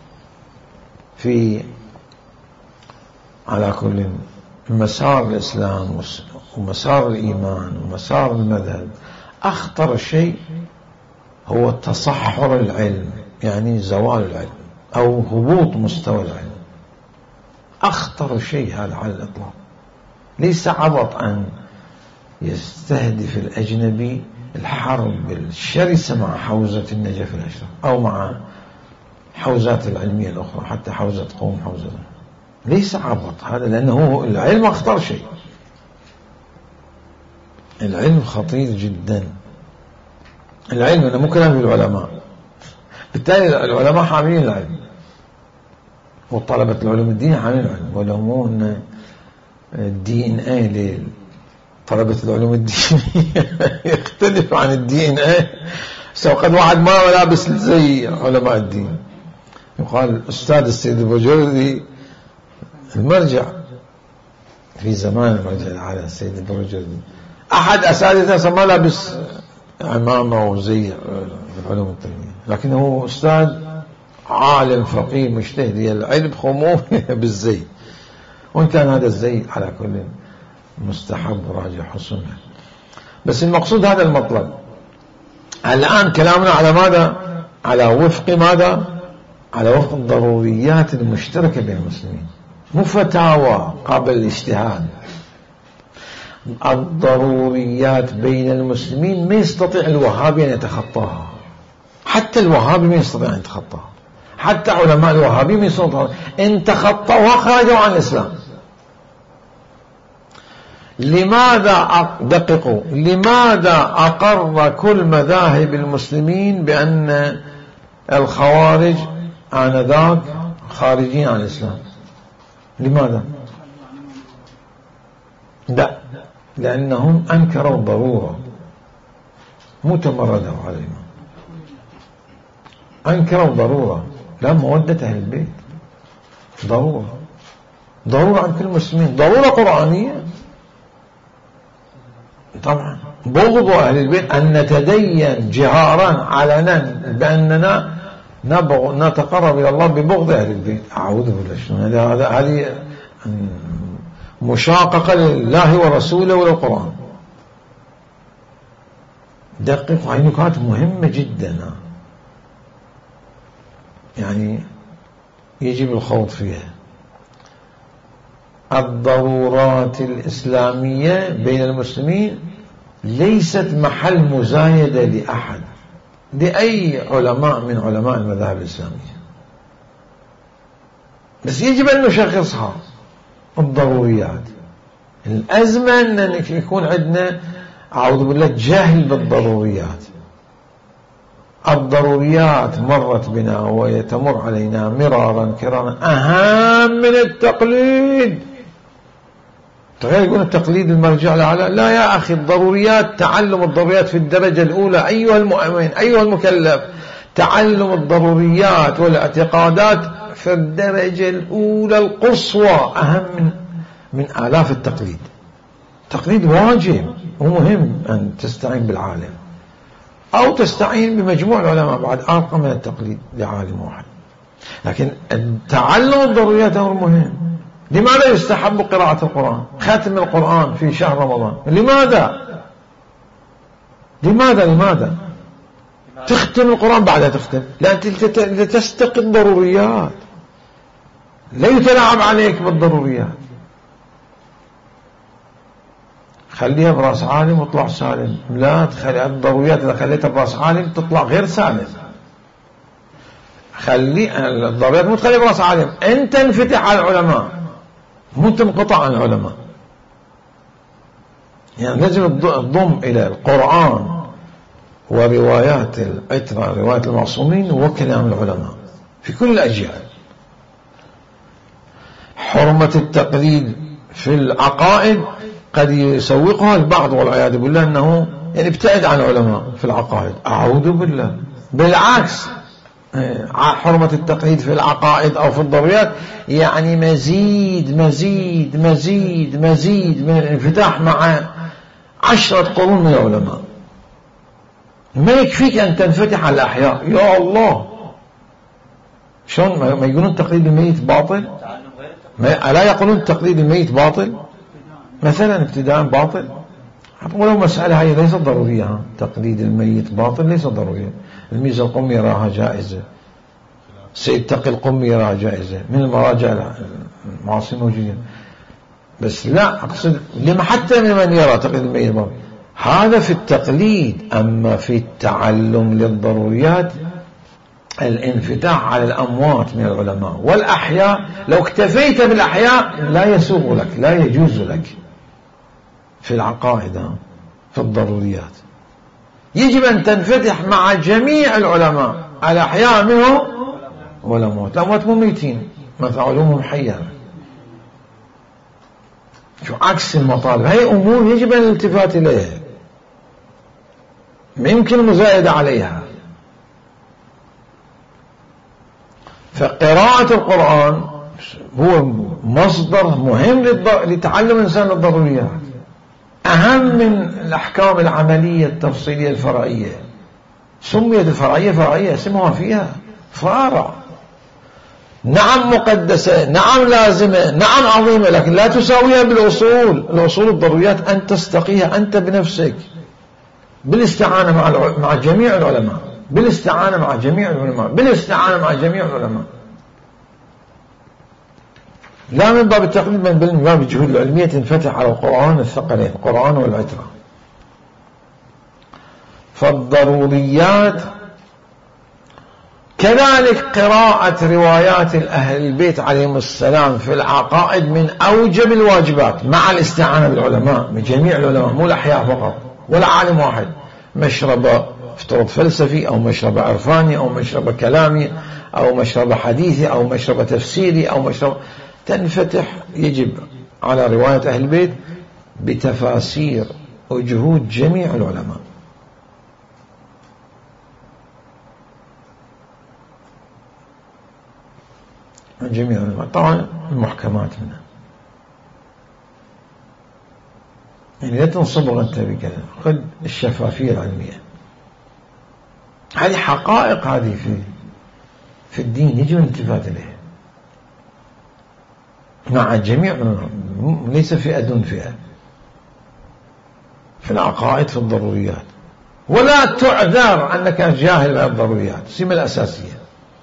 في على كل مسار الإسلام ومسار الإيمان ومسار المذهب، أخطر شيء هو تصحر العلم، يعني زوال العلم أو هبوط مستوى العلم. أخطر شيء هذا على الإطلاق. ليس عبط أن يستهدف الأجنبي الحرب الشرسة مع حوزة النجف الأشرف أو مع حوزات العلمية الأخرى، حتى حوزة قوم حوزة، ليس عبط هذا، لأنه العلم أخطر شيء. العلم خطير جدا. العلم أنا مو كلام في العلماء، بالتالي العلماء حاملين العلم وطلبة العلوم الدين حاملين العلم، ولو مو أن الدي ان اي لطلبة العلوم الدينية يختلف عن الدي ان اي. سو قد واحد ما لابس زي علماء الدين، يقال أستاذ السيد البروجردي المرجع في زمان المرجع على السيد البروجردي، أحد أساتذته ما لابس عمامة وزي العلوم الدينية، لكنه أستاذ عالم فقيه مجتهد، العلم خموم بالزي، وإن كان هذا الزي على كل مستحب وراجع حسنه. بس المقصود هذا المطلب. الآن كلامنا على ماذا؟ على وفق ماذا؟ على وفق الضروريات المشتركة بين المسلمين، مو فتاوى قابل الاجتهاد. الضروريات بين المسلمين ما يستطيع الوهابي أن يتخطاها، حتى الوهابي ما يستطيع أن يتخطاها، حتى علماء الوهابي ما يستطيعون إن تخطوها خرجوا عن الإسلام. لماذا دققوا لماذا أقر كل مذاهب المسلمين بأن الخوارج آنذاك خارجين عن الإسلام؟ لماذا؟ لا، لأنهم أنكروا الضرورة، مو تمردوا عليهم، أنكروا الضرورة، لا مودة أهل البيت، ضرورة ضرورة عن كل المسلمين، ضرورة قرآنية طبعا. بغض أهل البيت أن نتدين جهارا علنا بأننا نبغ نتقرب إلى الله ببغض أهل البيت، أعوذ بالله، هذا هذه مشاققة لله ورسوله وللقرآن. دققوا، هذه نكات مهمة جدا، يعني يجب الخوض فيها. الضرورات الإسلامية بين المسلمين ليست محل مزايدة لأحد، لأي علماء من علماء المذاهب الإسلامية، بس يجب أن نشخصها. الضروريات، الأزمة أن يكون عندنا أعوذ بالله جهل بالضروريات. الضروريات مرت بنا ويتمر علينا مرارا كرارا، أهم من التقليد. تغير يقول التقليد المرجع الأعلى، لا يا أخي، الضروريات، تعلم الضروريات في الدرجة الأولى أيها المؤمن أيها المكلف، تعلم الضروريات والاعتقادات في الدرجة الأولى القصوى أهم من من آلاف التقليد. تقليد واجب ومهم أن تستعين بالعالم أو تستعين بمجموع العلماء بعد أرقى من التقليد لعالم واحد، لكن تعلم الضروريات أمر مهم. لماذا يستحب قراءة القرآن، ختم القرآن في شهر رمضان؟ لماذا لماذا لماذا تختم القرآن بعدها تختم؟ لأن تستقي الضروريات، لا يتلاعب عليك بالضروريات. خليها براس عالم وطلع سالم، لا تخلي الضروريات إذا خليتها براس عالم تطلع غير سالم. خلي الضروريات مو تخليها براس عالم، أنت انفتح على العلماء مو تنقطع عن العلماء. يعني لازم تضم إلى القرآن وروايات العترة، روايات المعصومين، وكلام العلماء في كل الأجيال. حرمة التقليد في العقائد قد يسوقها البعض والعياذ بالله أنه يعني ابتعد عن العلماء في العقائد، أعوذ بالله. بالعكس، حرمة التقليد في العقائد أو في الضروريات يعني مزيد مزيد مزيد مزيد من الانفتاح مع عشرة قرون من العلماء. ما يكفيك أن تنفتح على الأحياء، يا الله. شلون ما يقولون تقليد الميت باطل؟ ما ألا يقولون تقليد الميت باطل مثلا ابتداء باطل؟ ولو مسألة هي ليست ضرورية، تقليد الميت باطل ليس ضرورية. الميزة القمي يراها جائزة، سيد تقي القمي يراها جائزة، من المراجع المعاصرين موجودين. بس لا أقصد لما حتى لمن يرى تقليد الميت الضروري هذا في التقليد. أما في التعلم للضروريات الانفتاح على الأموات من العلماء والأحياء، لو اكتفيت بالأحياء لا يسوغ لك، لا يجوز لك في العقائد. في الضروريات يجب أن تنفتح مع جميع العلماء الأحياء منهم والأموات. الأموات مميتين مثل علومهم حية، شو عكس المطالب. هي أمور يجب أن الالتفات إليها، ما يمكن مزايدة عليها. فقراءة القرآن هو مصدر مهم لتعلم الإنسان الضروريات، أهم من الأحكام العملية التفصيلية الفرعية. سميت الفرعية فرعية، اسمها فيها فرع، نعم مقدسة، نعم لازمة، نعم عظيمة، لكن لا تساويها بالأصول. الأصول الضروريات أن تستقيها أنت بنفسك بالاستعانة مع مع جميع العلماء، بالاستعانة مع جميع العلماء، بالاستعانة مع جميع العلماء، لا من باب التقليد بل من باب الجهود العلمية تنفتح على القرآن الثقلين، القرآن والعترة. فالضروريات كذلك قراءة روايات الأهل البيت عليهم السلام في العقائد من أوجب الواجبات، مع الاستعانة بالعلماء، من جميع العلماء، مو الأحياء فقط ولا عالم واحد، مشربة افتراض فلسفي أو مشربة عرفاني أو مشربة كلامي أو مشربة حديثي أو مشربة تفسيري أو مشربة. تنفتح يجب على رواية أهل البيت بتفاسير وجهود جميع العلماء. جميع العلماء، طبعا المحكمات منها، يعني لا تنصبغ أنت بكذا، خذ الشفافية العلمية. هذه حقائق، هذه في في الدين يجب الالتفات إليها مع جميع، ليس فئة دون فئة في العقائد في الضروريات، ولا تعذر أنك جاهل بالضروريات. السمة الأساسية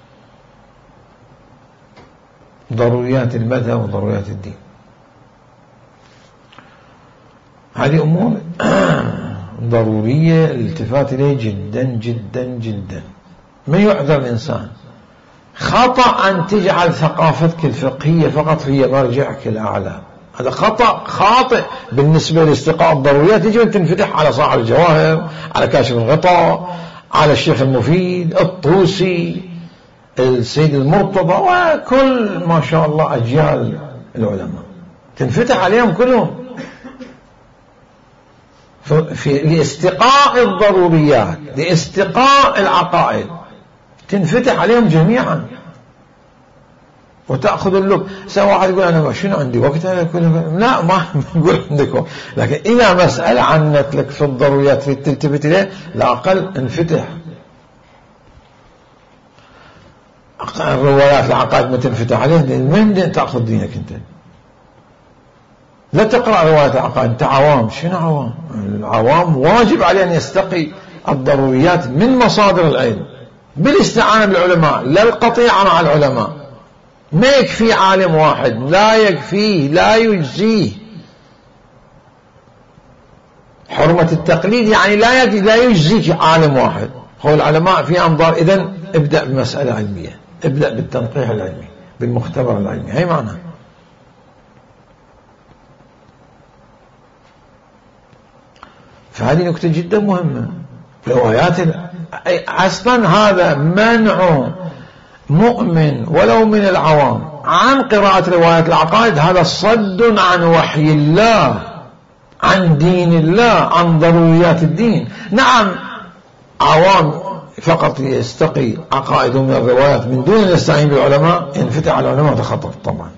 ضروريات المذهب وضروريات الدين، هذه أمور ضرورية الالتفات إليه جدا جدا جدا. ما يعذر الإنسان. خطأ أن تجعل ثقافتك الفقهية فقط هي مرجعك الأعلى، هذا خطأ خاطئ بالنسبة لاستقاء الضروريات. يجب أن تنفتح على صاحب الجواهر، على كاشف الغطاء، على الشيخ المفيد، الطوسي، السيد المرتضى، وكل ما شاء الله أجيال العلماء، تنفتح عليهم كلهم في لاستقاء الضروريات، لاستقاء العقائد، تنفتح عليهم جميعا وتأخذ اللب. سواء واحد يقول أنا شنو عندي وقت هذا كله، لا ما نقول عندك وقت، لكن إذا مسألة عنت لك في الضروريات في تلتفت إليه، لا أقل انفتح. الروايات العقائد ما تنفتح عليه، من تأخذ دينك أنت؟ لا تقرأ روايات العقائد، أنت عوام. شنو عوام؟ العوام واجب عليه أن يستقي الضروريات من مصادر العلم بالاستعانة بالعلماء، لا القطيعة مع العلماء. ما يكفي عالم واحد، لا يكفيه، لا يجزيه. حرمة التقليد يعني لا لا يجزيك عالم واحد. هو العلماء في أنظار. إذن ابدأ بمسألة علمية، ابدأ بالتنقيح العلمي، بالمختبر العلمي، هي معنى. فهذه نكتة جدا مهمة. روايات أصلا هذا منع مؤمن ولو من العوام عن قراءة روايات العقائد، هذا صد عن وحي الله، عن دين الله، عن ضروريات الدين. نعم عوام فقط يستقي عقائدهم من الروايات من دون أن يستعين بالعلماء، ينفتح على العلماء، هذا خطر طبعا.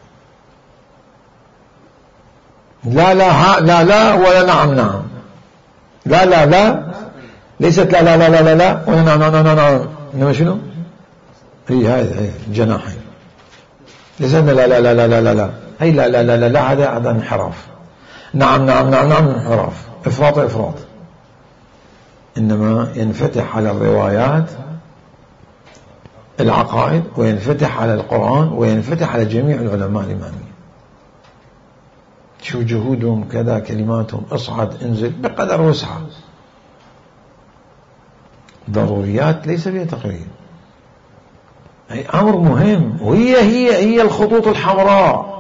لا لا ها لا لا ولا نعم نعم، لا لا لا ليست لا لا لا لا لا, لا ولا نعم نعم نعم نعم. إنما شنو؟ هي هذا هي الجناحين. ليست لا لا لا لا لا لا لا هي لا لا لا لا لا هذا هذا انحراف. نعم نعم نعم نعم انحراف، إفراط إفراط. إنما ينفتح على الروايات العقائد، وينفتح على القرآن، وينفتح على جميع العلماء الإمامية. شو جهودهم كذا، كلماتهم اصعد انزل بقدر وسعة. ضروريات ليس فيها تقرير، أي أمر مهم، وهي هي هي الخطوط الحمراء.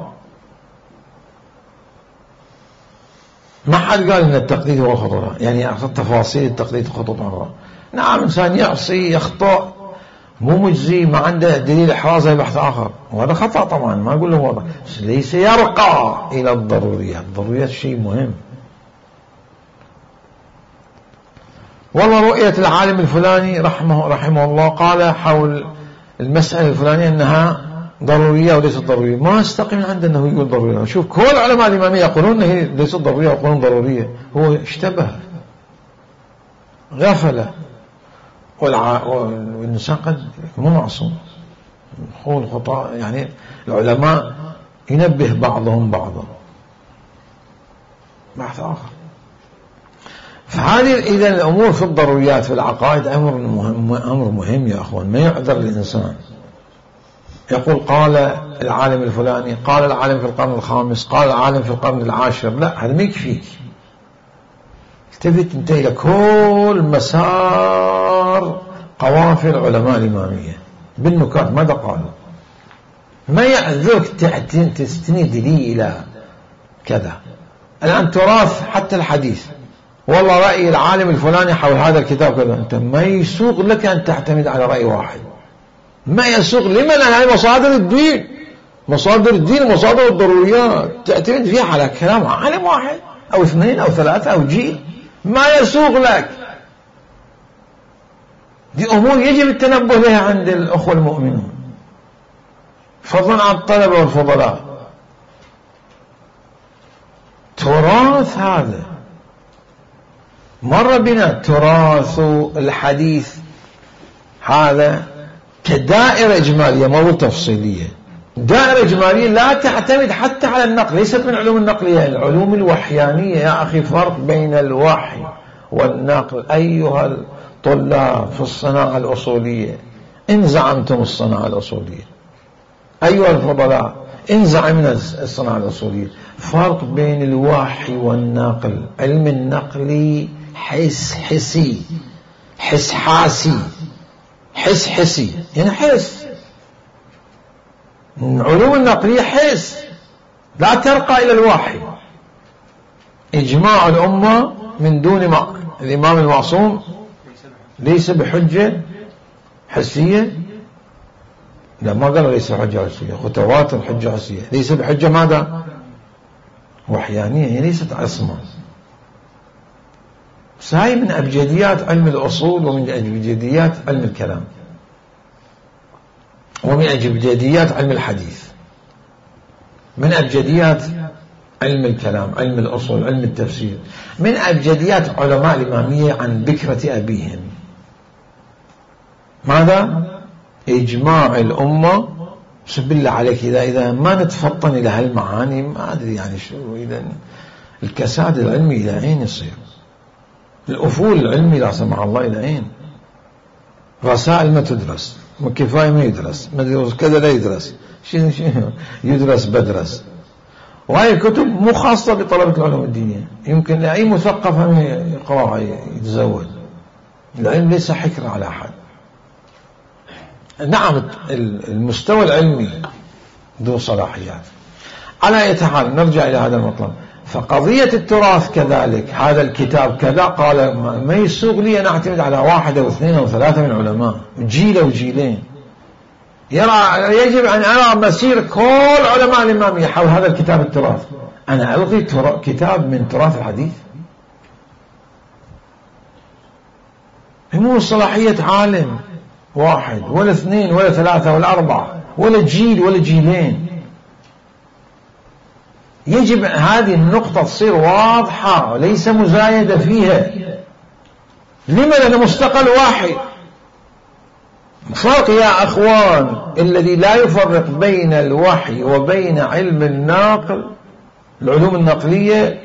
ما حد قال إن التقليد هو خطوط، يعني أقصد تفاصيل التقليد خطوط حمراء. نعم إنسان يعصي يخطأ مو مجزي، ما عنده دليل إحرازه بحث آخر، وهذا خطأ طبعا، ما أقول له واضح، بس ليس يرقى إلى الضروريات. الضروريات شيء مهم. والله رؤية العالم الفلاني رحمه رحمه الله قال حول المسألة الفلانية أنها ضرورية وليست ضرورية، ما استقي من عنده أنه يقول ضرورية. شوف كل علماء الإمامية يقولون أنها ليست ضرورية ويقولون ضرورية، هو اشتبه غفل. والع... والإنسان قد مو معصوم، يقول خطأ، يعني العلماء ينبه بعضهم بعضا. بحث آخر. فهذه إذا الأمور في الضروريات في العقائد أمر مهم، أمر مهم يا أخوان، ما يعذر الإنسان يقول قال العالم الفلاني، قال العالم في القرن الخامس، قال العالم في القرن العاشر. لا، هذا ما يكفيك. التفت انت إلى كل مسار قوافل العلماء الإمامية بالنكات ماذا قالوا. ما يعذرك تستند لي إلى كذا. الآن تراث حتى الحديث، والله رأي العالم الفلاني حول هذا الكتاب كذا، أنت ما يسوغ لك أن تعتمد على رأي واحد، ما يسوغ. لمن؟ هذه مصادر الدين، مصادر الدين مصادر الضروريات، تعتمد فيها على كلام عالم واحد أو اثنين أو ثلاثة أو جيل، ما يسوغ لك. دي أمور يجب التنبه لها عند الأخوة المؤمنون، فضلا عن الطلبة والفضلاء. تراث هذا مر بنا، تراث الحديث هذا كدائرة إجمالية مو تفصيلية. دائرة إجمالية لا تعتمد حتى على النقل، ليست من علوم النقلية، العلوم الوحيانية. يا أخي فرق بين الوحي والنقل أيها الطلاب في الصناعة الأصولية، إن زعمتم الصناعة الأصولية، أيها الفضلاء إن زعمنا الصناعة الأصولية، فرق بين الوحي والنقل. علم النقل حس حسي، حس حاسي، حس حسي يعني حس. علوم النقلية حس، لا ترقى إلى الوحي. إجماع الأمة من دون ما الإمام المعصوم ليس بحجة حسية. لا، ما قال ليس حجة حسية، خطوات الحجة حسية، ليس بحجة ماذا؟ وحيانية، هي ليست عصمة. هاي من أبجديات علم الأصول، ومن أبجديات علم الكلام، ومن أبجديات علم الحديث، من أبجديات علم الكلام، علم الأصول، علم التفسير، من أبجديات علماء الإمامية عن بكرة أبيهم. ماذا؟ إجماع الأمة. بالله عليك إذا إذا ما نتفطن إلى هالمعاني ما أدري يعني شو. إذا الكساد العلمي إلى أين يصير؟ الأفول العلمي لا سمح الله إلى أين؟ رسائل ما تدرس، كفاية ما يدرس، ما كذا لا يدرس، شيء شيء يدرس بدرس. وهي الكتب مو خاصة بطلبة العلوم الدينية، يمكن لأي مثقف هم يقرأها يتزود. العلم ليس حكر على أحد. نعم المستوى العلمي ذو صلاحيات. على أي حال نرجع إلى هذا المطلب. فقضية التراث كذلك، هذا الكتاب كذا قال ما يسوغ لي أن أعتمد على واحد أو اثنين أو ثلاثة من علماء، جيل أو جيلين. يرى يجب أن أرى مسير كل علماء الإمامية حول هذا الكتاب التراث. أنا ألغي كتاب من تراث الحديث؟ مو صلاحية عالم واحد ولا اثنين ولا ثلاثة ولا أربعة ولا جيل ولا جيلين. يجب هذه النقطة تصير واضحة وليس مزايدة فيها. لما؟ لأنه مستقل واحد. فرق يا أخوان الذي لا يفرق بين الوحي وبين علم الناقل، العلوم النقلية،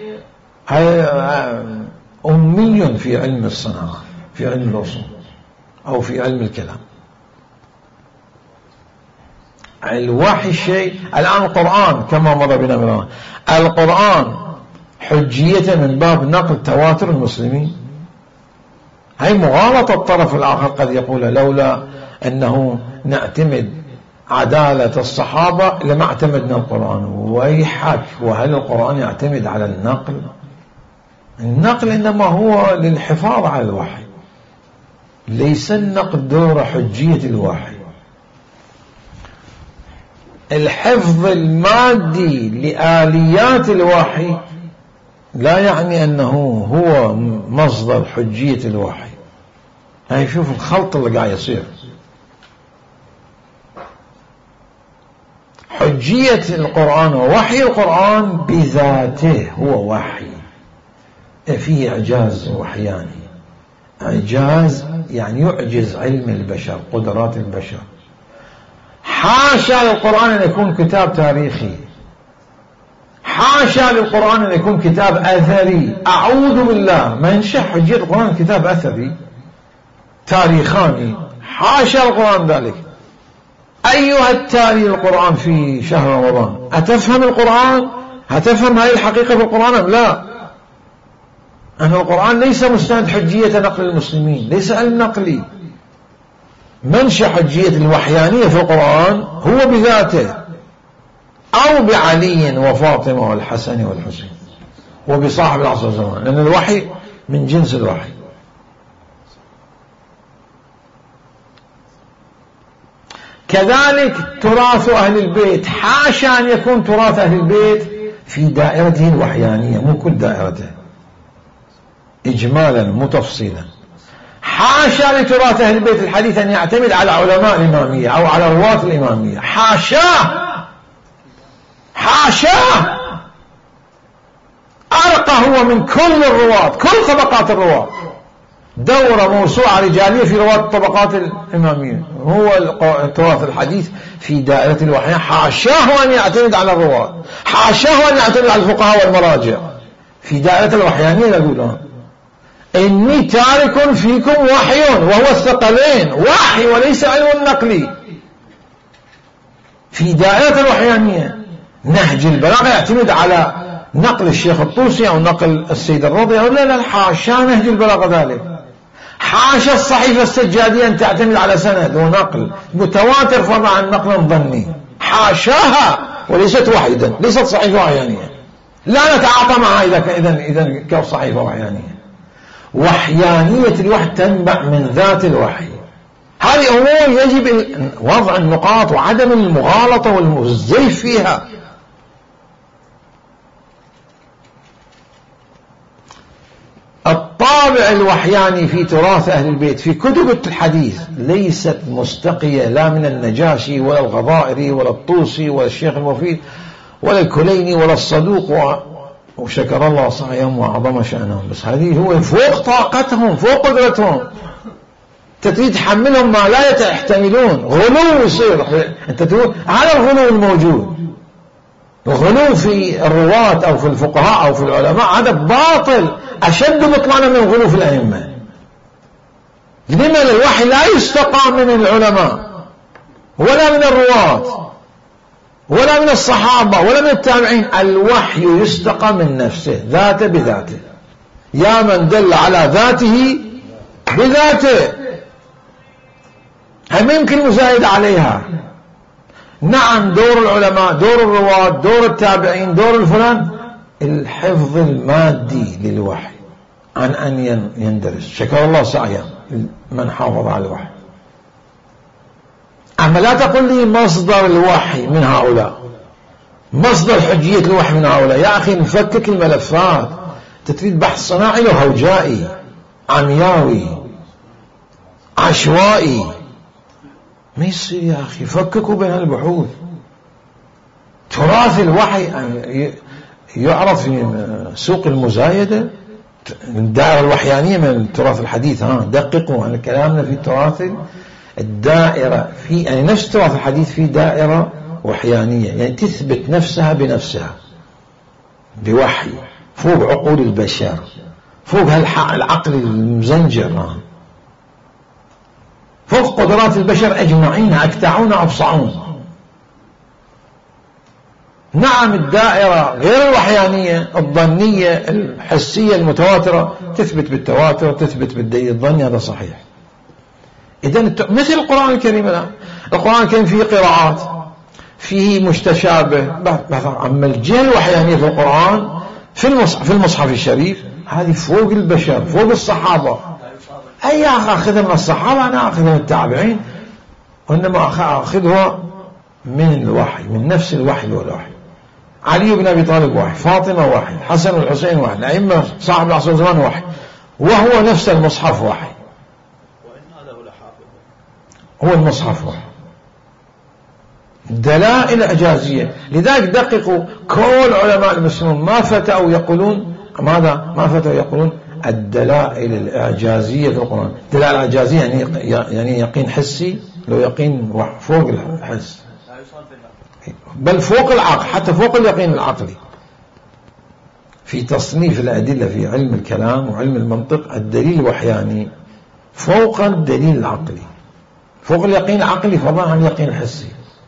أمي في علم الصناعة، في علم الأصول، أو في علم الكلام. الوحي شيء. الآن القرآن كما مضى بنا من القرآن حجية من باب نقل تواتر المسلمين. هي مغالطة الطرف الآخر، قد يقول لولا أنه نعتمد عدالة الصحابة لما اعتمدنا القرآن. ويحك، وهل القرآن يعتمد على النقل؟ النقل إنما هو للحفاظ على الوحي، ليس النقل دور حجية الوحي. الحفظ المادي لآليات الوحي لا يعني أنه هو مصدر حجية الوحي. هاي شوف الخلط اللي قاعد يصير. حجية القرآن ووحي القرآن بذاته هو وحي، فيه إعجاز وحياني. إعجاز يعني يعجز علم البشر، قدرات البشر. حاشا للقرآن أن يكون كتاب تاريخي، حاشا للقرآن أن يكون كتاب أثري. أعوذ بالله، ما ينشأ حجية القرآن كتاب أثري تاريخاني، حاشا القرآن ذلك. أيها التالي القرآن في شهر رمضان، أتفهم القرآن؟ هتفهم هذه الحقيقة في القرآن أم لا؟ أن القرآن ليس مستند حجية نقل المسلمين، ليس علم نقلي. منشأ حجية الوحيانية في القرآن هو بذاته، أو بعلي وفاطمة والحسن والحسين وبصاحب العصر والزمان، لأن الوحي من جنس الوحي. كذلك تراث أهل البيت، حاشا أن يكون تراث أهل البيت في دائرته الوحيانية، مو كل دائرته، إجمالا متفصيلا. حاشا لتراث أهل البيت الحديث أن يعتمد على علماء الإمامية أو على رواة الإمامية، حاشاه حاشاه. أرقى هو من كل الرواة، كل طبقات الرواة. دورة موسوعة رجالية في رواة الطبقات الإمامية، هو تراث الحديث في دائرة الوحي. حاشاه أن يعتمد على الرواة، حاشاه أن يعتمد على الفقهاء والمراجع. في دائرة الوحيانية يقولون إني تارك فيكم وحي، وهو الثقلين، وحي وليس علم نقلي. في دائرة الوحيانية نهج البلاغة يعتمد على نقل الشيخ الطوسي أو نقل السيد الرضي، أو لا لا، حاشا نهج البلاغة ذلك. حاشا الصحيفة السجادية أن تعتمد على سند ونقل متواتر فضلا عن نقل ظني، حاشاها، وليست وحيدا، ليست صحيفة وحيانية، لا نتعاطى معها إذا إذا إذا كانت صحيفة وحيانية. وحيانية الوحي تنبع من ذات الوحي. هذه أمور يجب وضع النقاط وعدم المغالطة والزيف فيها. الطابع الوحياني في تراث أهل البيت في كتب الحديث ليست مستقية لا من النجاشي ولا الغضائري ولا الطوسي ولا الشيخ المفيد ولا الكليني ولا الصدوق، وشكر الله سعيهم وعظم شأنهم، بس هذه هو فوق طاقتهم، فوق قدرتهم. تريد تحملهم ما لا يحتملون، غلو يصير. انت تقول على الغلو الموجود، الغلو في الرواة أو في الفقهاء أو في العلماء هذا باطل، أشد بطلانا من الغلو في الأئمة. لمن الوحي لا يستقى من العلماء ولا من الرواة ولا من الصحابة ولا من التابعين، الوحي يستقى من نفسه، ذاته بذاته. يا من دل على ذاته بذاته، هم يمكن مزايد عليها. نعم دور العلماء، دور الرواة، دور التابعين، دور الفلان، الحفظ المادي للوحي عن أن يندرس. شكر الله سعيه من حافظ على الوحي. أما لا تقل لي مصدر الوحي من هؤلاء، مصدر حجية الوحي من هؤلاء. يا أخي نفكك الملفات. تريد بحث صناعي وهوجائي عمياوي عشوائي، ما يصير يا أخي. فككوا بين البحوث. تراث الوحي يعرف في سوق المزايدة، الدائرة الوحيانية من التراث الحديث. ها دققوا عن كلامنا في التراث الدائرة، في يعني نفس التراث الحديث في دائرة وحيانية، يعني تثبت نفسها بنفسها بوحي فوق عقول البشر، فوق هالعقل المزنجر، فوق قدرات البشر أجمعين، أكتعون أبصعون. نعم الدائرة غير الوحيانية الظنية الحسية المتواترة تثبت بالتواتر، تثبت بالدليل الظني، هذا صحيح. إذن مثل القرآن الكريم الآن، القرآن الكريم فيه قراءات، فيه مستشابه، أما الجهة الوحيانية في القرآن في المصحف, في المصحف الشريف هذه فوق البشر، فوق الصحابة. أي أخذها من الصحابة، أنا أخذها من التابعين، وإنما أخذها من الوحي، من نفس الوحي والوحي. علي بن أبي طالب وحي، فاطمة وحي، حسن والحسين وحي، الأئمة صاحب العصر والزمان وحي، وهو نفس المصحف وحي، هو المصحف وحي. دلائل إعجازية. لذلك دققوا، كل علماء المسلمين ما فتوا يقولون ماذا؟ ما فتوا يقولون الدلائل الإعجازية في القرآن. دلائل إعجازية يعني يعني يقين حسي، لو يقين فوق الحس، بل فوق العقل، حتى فوق اليقين العقلي. في تصنيف الأدلة في علم الكلام وعلم المنطق الدليل الوحياني فوق الدليل العقلي، فوق اليقين العقلي فضلا عن اليقين الحسي.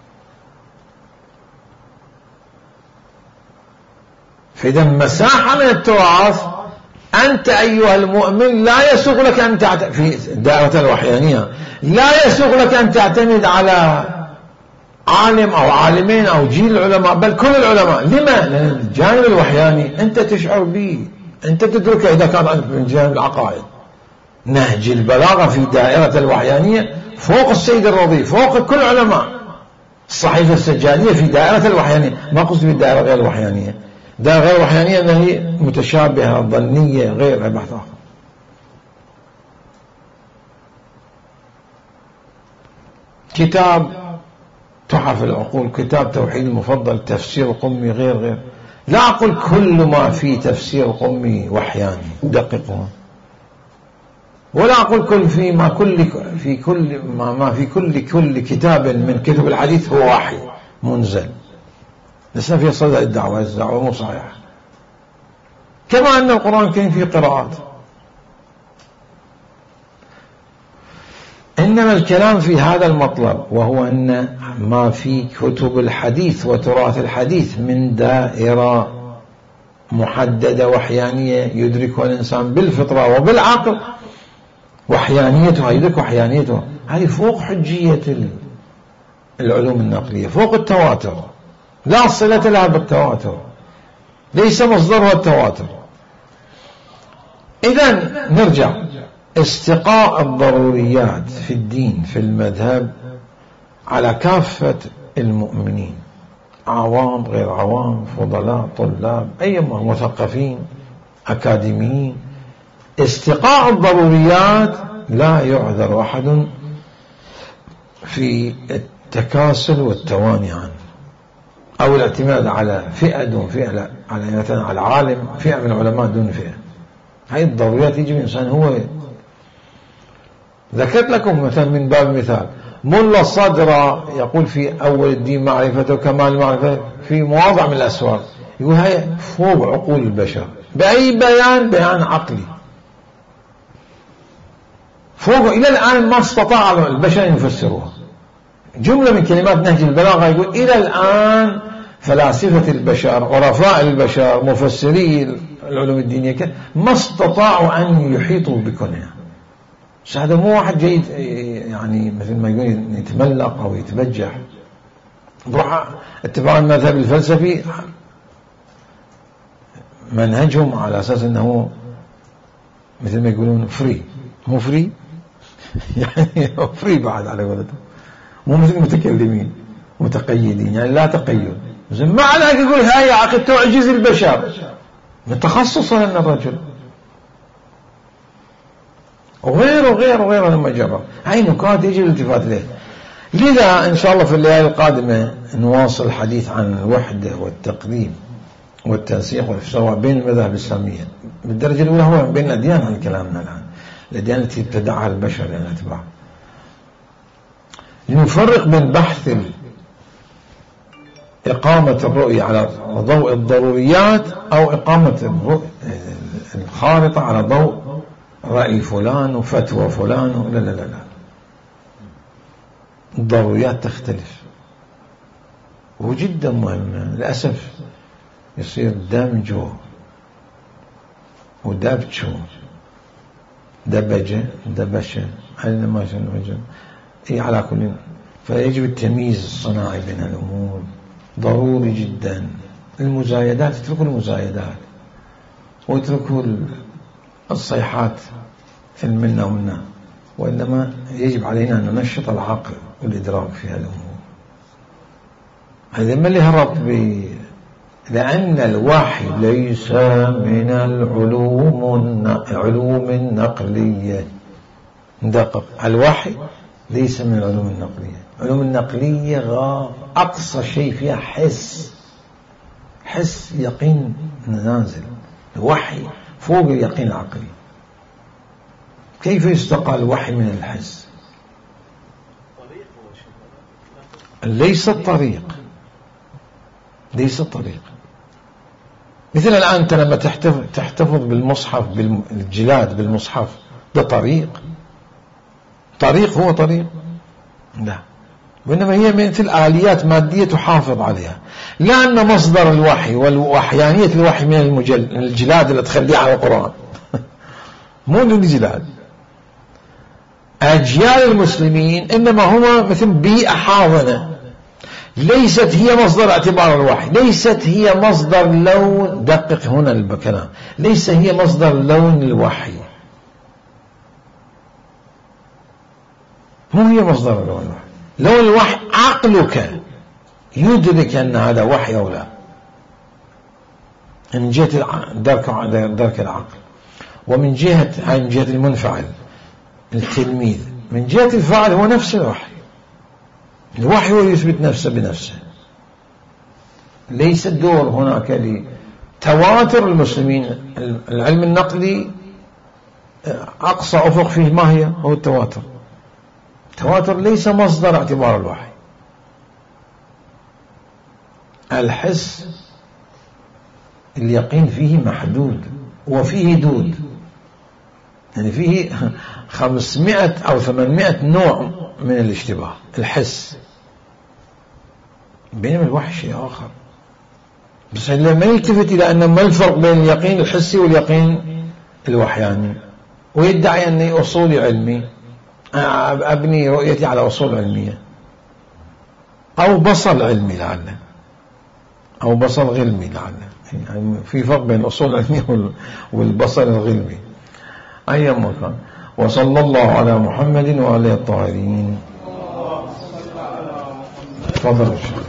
فإذا مساحة من التراث، أنت أيها المؤمن لا يسوغ لك أن تعتمد في الدائرة الوحيانية، لا يسوغ لك أن تعتمد على عالم أو عالمين أو جيل العلماء، بل كل العلماء. لما؟ لأن الجانب الوحياني أنت تشعر به، أنت تدركه إذا كان من جانب العقائد. نهج البلاغة في دائرة الوحيانية فوق السيد الرضي، فوق كل علماء. الصحيفة السجادية في دائرة الوحيانية، ما قصد بالدائرة غير الوحيانية، دائرة غير الوحيانية أنها متشابهة ظنية غير بحث آخر. كتاب تحف العقول، كتاب توحيد المفضل، تفسير القمي، غير غير لا أقول كل ما في تفسير القمي وحياني، دققوا، ولا أقول كل في ما كل في كل ما, ما في كل كل كتاب من كتب الحديث هو وحي منزل. لسنا في صدى الدعوة، الدعوة مو صحيحة. كما أن القرآن الكريم فيه قراءات، إنما الكلام في هذا المطلب، وهو أن ما في كتب الحديث وتراث الحديث من دائرة محددة وحيانية يدركها الإنسان بالفطرة وبالعقل، وحيانيتها يدرك وحيانيتها، هذه فوق حجية العلوم النقلية، فوق التواتر، لا صلة لها بالتواتر، ليس مصدرها التواتر. إذن نرجع، استقاء الضروريات في الدين في المذهب على كافة المؤمنين، عوام غير عوام، فضلاء طلاب، أيما مثقفين أكاديميين. استقاء الضروريات لا يعذر أحد في التكاسل والتواني عنه، أو الاعتماد على فئة دون فئة، لا، على مثلا على عالم، فئة من العلماء دون فئة. هذه الضروريات يجب الإنسان هو. ذكرت لكم مثلا من باب المثال، ملا صدر يقول في أول الدين معرفته كمال المعرفة في مواضع من الأسواق، يقول هاي فوق عقول البشر، بأي بيان؟ بيان عقلي، فوق. إلى الآن ما استطاع البشر أن يفسروها. جملة من كلمات نهج البلاغة يقول إلى الآن فلاسفة البشر، عرفاء البشر، مفسري العلوم الدينية ما استطاعوا أن يحيطوا بكونها. هذا مو واحد جيد يعني مثل ما يقول يتملق أو يتبجح. بروح اتباع المذهب الفلسفي منهجهم على أساس أنه مثل ما يقولون فري، مو فري يعني فري بعد على قولتهم، مو مثل المتكلمين متقيدين، يعني لا تقيد. ما عليك يقول هاي يا أخي تعجز البشر، متخصص أن الرجل وغيره وغيره وغيره لما جرى. هاي نكات يجب الالتفات لها. لذا إن شاء الله في الليالي القادمة نواصل الحديث عن الوحدة والتقديم والتنسيق والإفصاء بين المذاهب الإسلامية. بالدرجة الأولى هو بين الأديان عن كلامنا الآن، الأديان التي ابتدعها البشر يعني الأتباع. لنفرق بين بحث إقامة الرؤية على ضوء الضروريات أو إقامة الخارطة على ضوء رأي فلان وفتوى فلان. لا لا لا لا، الضروريات تختلف، وجدا مهمة. للأسف يصير دمجه ودبجه دبجة دبشة على ما شنو إيه على كل. فيجب التمييز الصناعي بين الأمور ضروري جدا. المزايدات اتركوا المزايدات واتركوا الصيحات في المنا ومنا، وإنما يجب علينا أن ننشط العقل والإدراك في هذه الأمور. هذا ما اللي هرب ب لأن الوحي ليس من العلوم العلوم النقلية. دقق، الوحي ليس من العلوم النقلية. العلوم النقلية غا أقصى شيء فيها حس، حس يقين نازل. الوحي فوق اليقين العقلي. كيف يستقى الوحي من الحس؟ ليس الطريق، ليس الطريق. مثل الآن أنت لما تحتفظ, تحتفظ بالمصحف بالجلاد بالمصحف، ده طريق؟ طريق هو طريق؟ لا، وإنما هي مثل آليات مادية تحافظ عليها. لأن مصدر الوحي والوحيانية الوحي من المجل... الجلاد اللي تخليها على القرآن مو الجلاد. أجيال المسلمين إنما هما مثل بيئة حاضنة، ليست هي مصدر اعتبار الوحي، ليست هي مصدر لون. دقق هنا الكلام، ليس هي مصدر لون الوحي، مو هي مصدر لون الوحي. لون الوحي عقلك يدرك أن هذا وحي أو لا، من جهة درك درك العقل، ومن جهة من جهة المنفعل التلميذ، من جهة الفاعل هو نفس الوحي. الوحي هو يثبت نفسه بنفسه. ليس الدور هناك لتواتر المسلمين. العلم النقلي أقصى أفق فيه ما هي هو التواتر. التواتر ليس مصدر اعتبار الوحي. الحس اليقين فيه محدود وفيه دود، يعني فيه خمسمائة أو ثمانمائة نوع من الاشتباه الحس، بينما الوحي شيء آخر. بس لما يلتفت إلى أن ما الفرق بين اليقين الحسي واليقين الوحياني، ويدعي أني أصولي علمي، أبني رؤيتي على أصول علمية أو بصل علمي لعله، أو بصل غلمي لعله. يعني في فرق بين الأصول العلمية والبصل الغلمي أي مكان. وصلى الله على محمد وعلى الطاهرين. تفضل.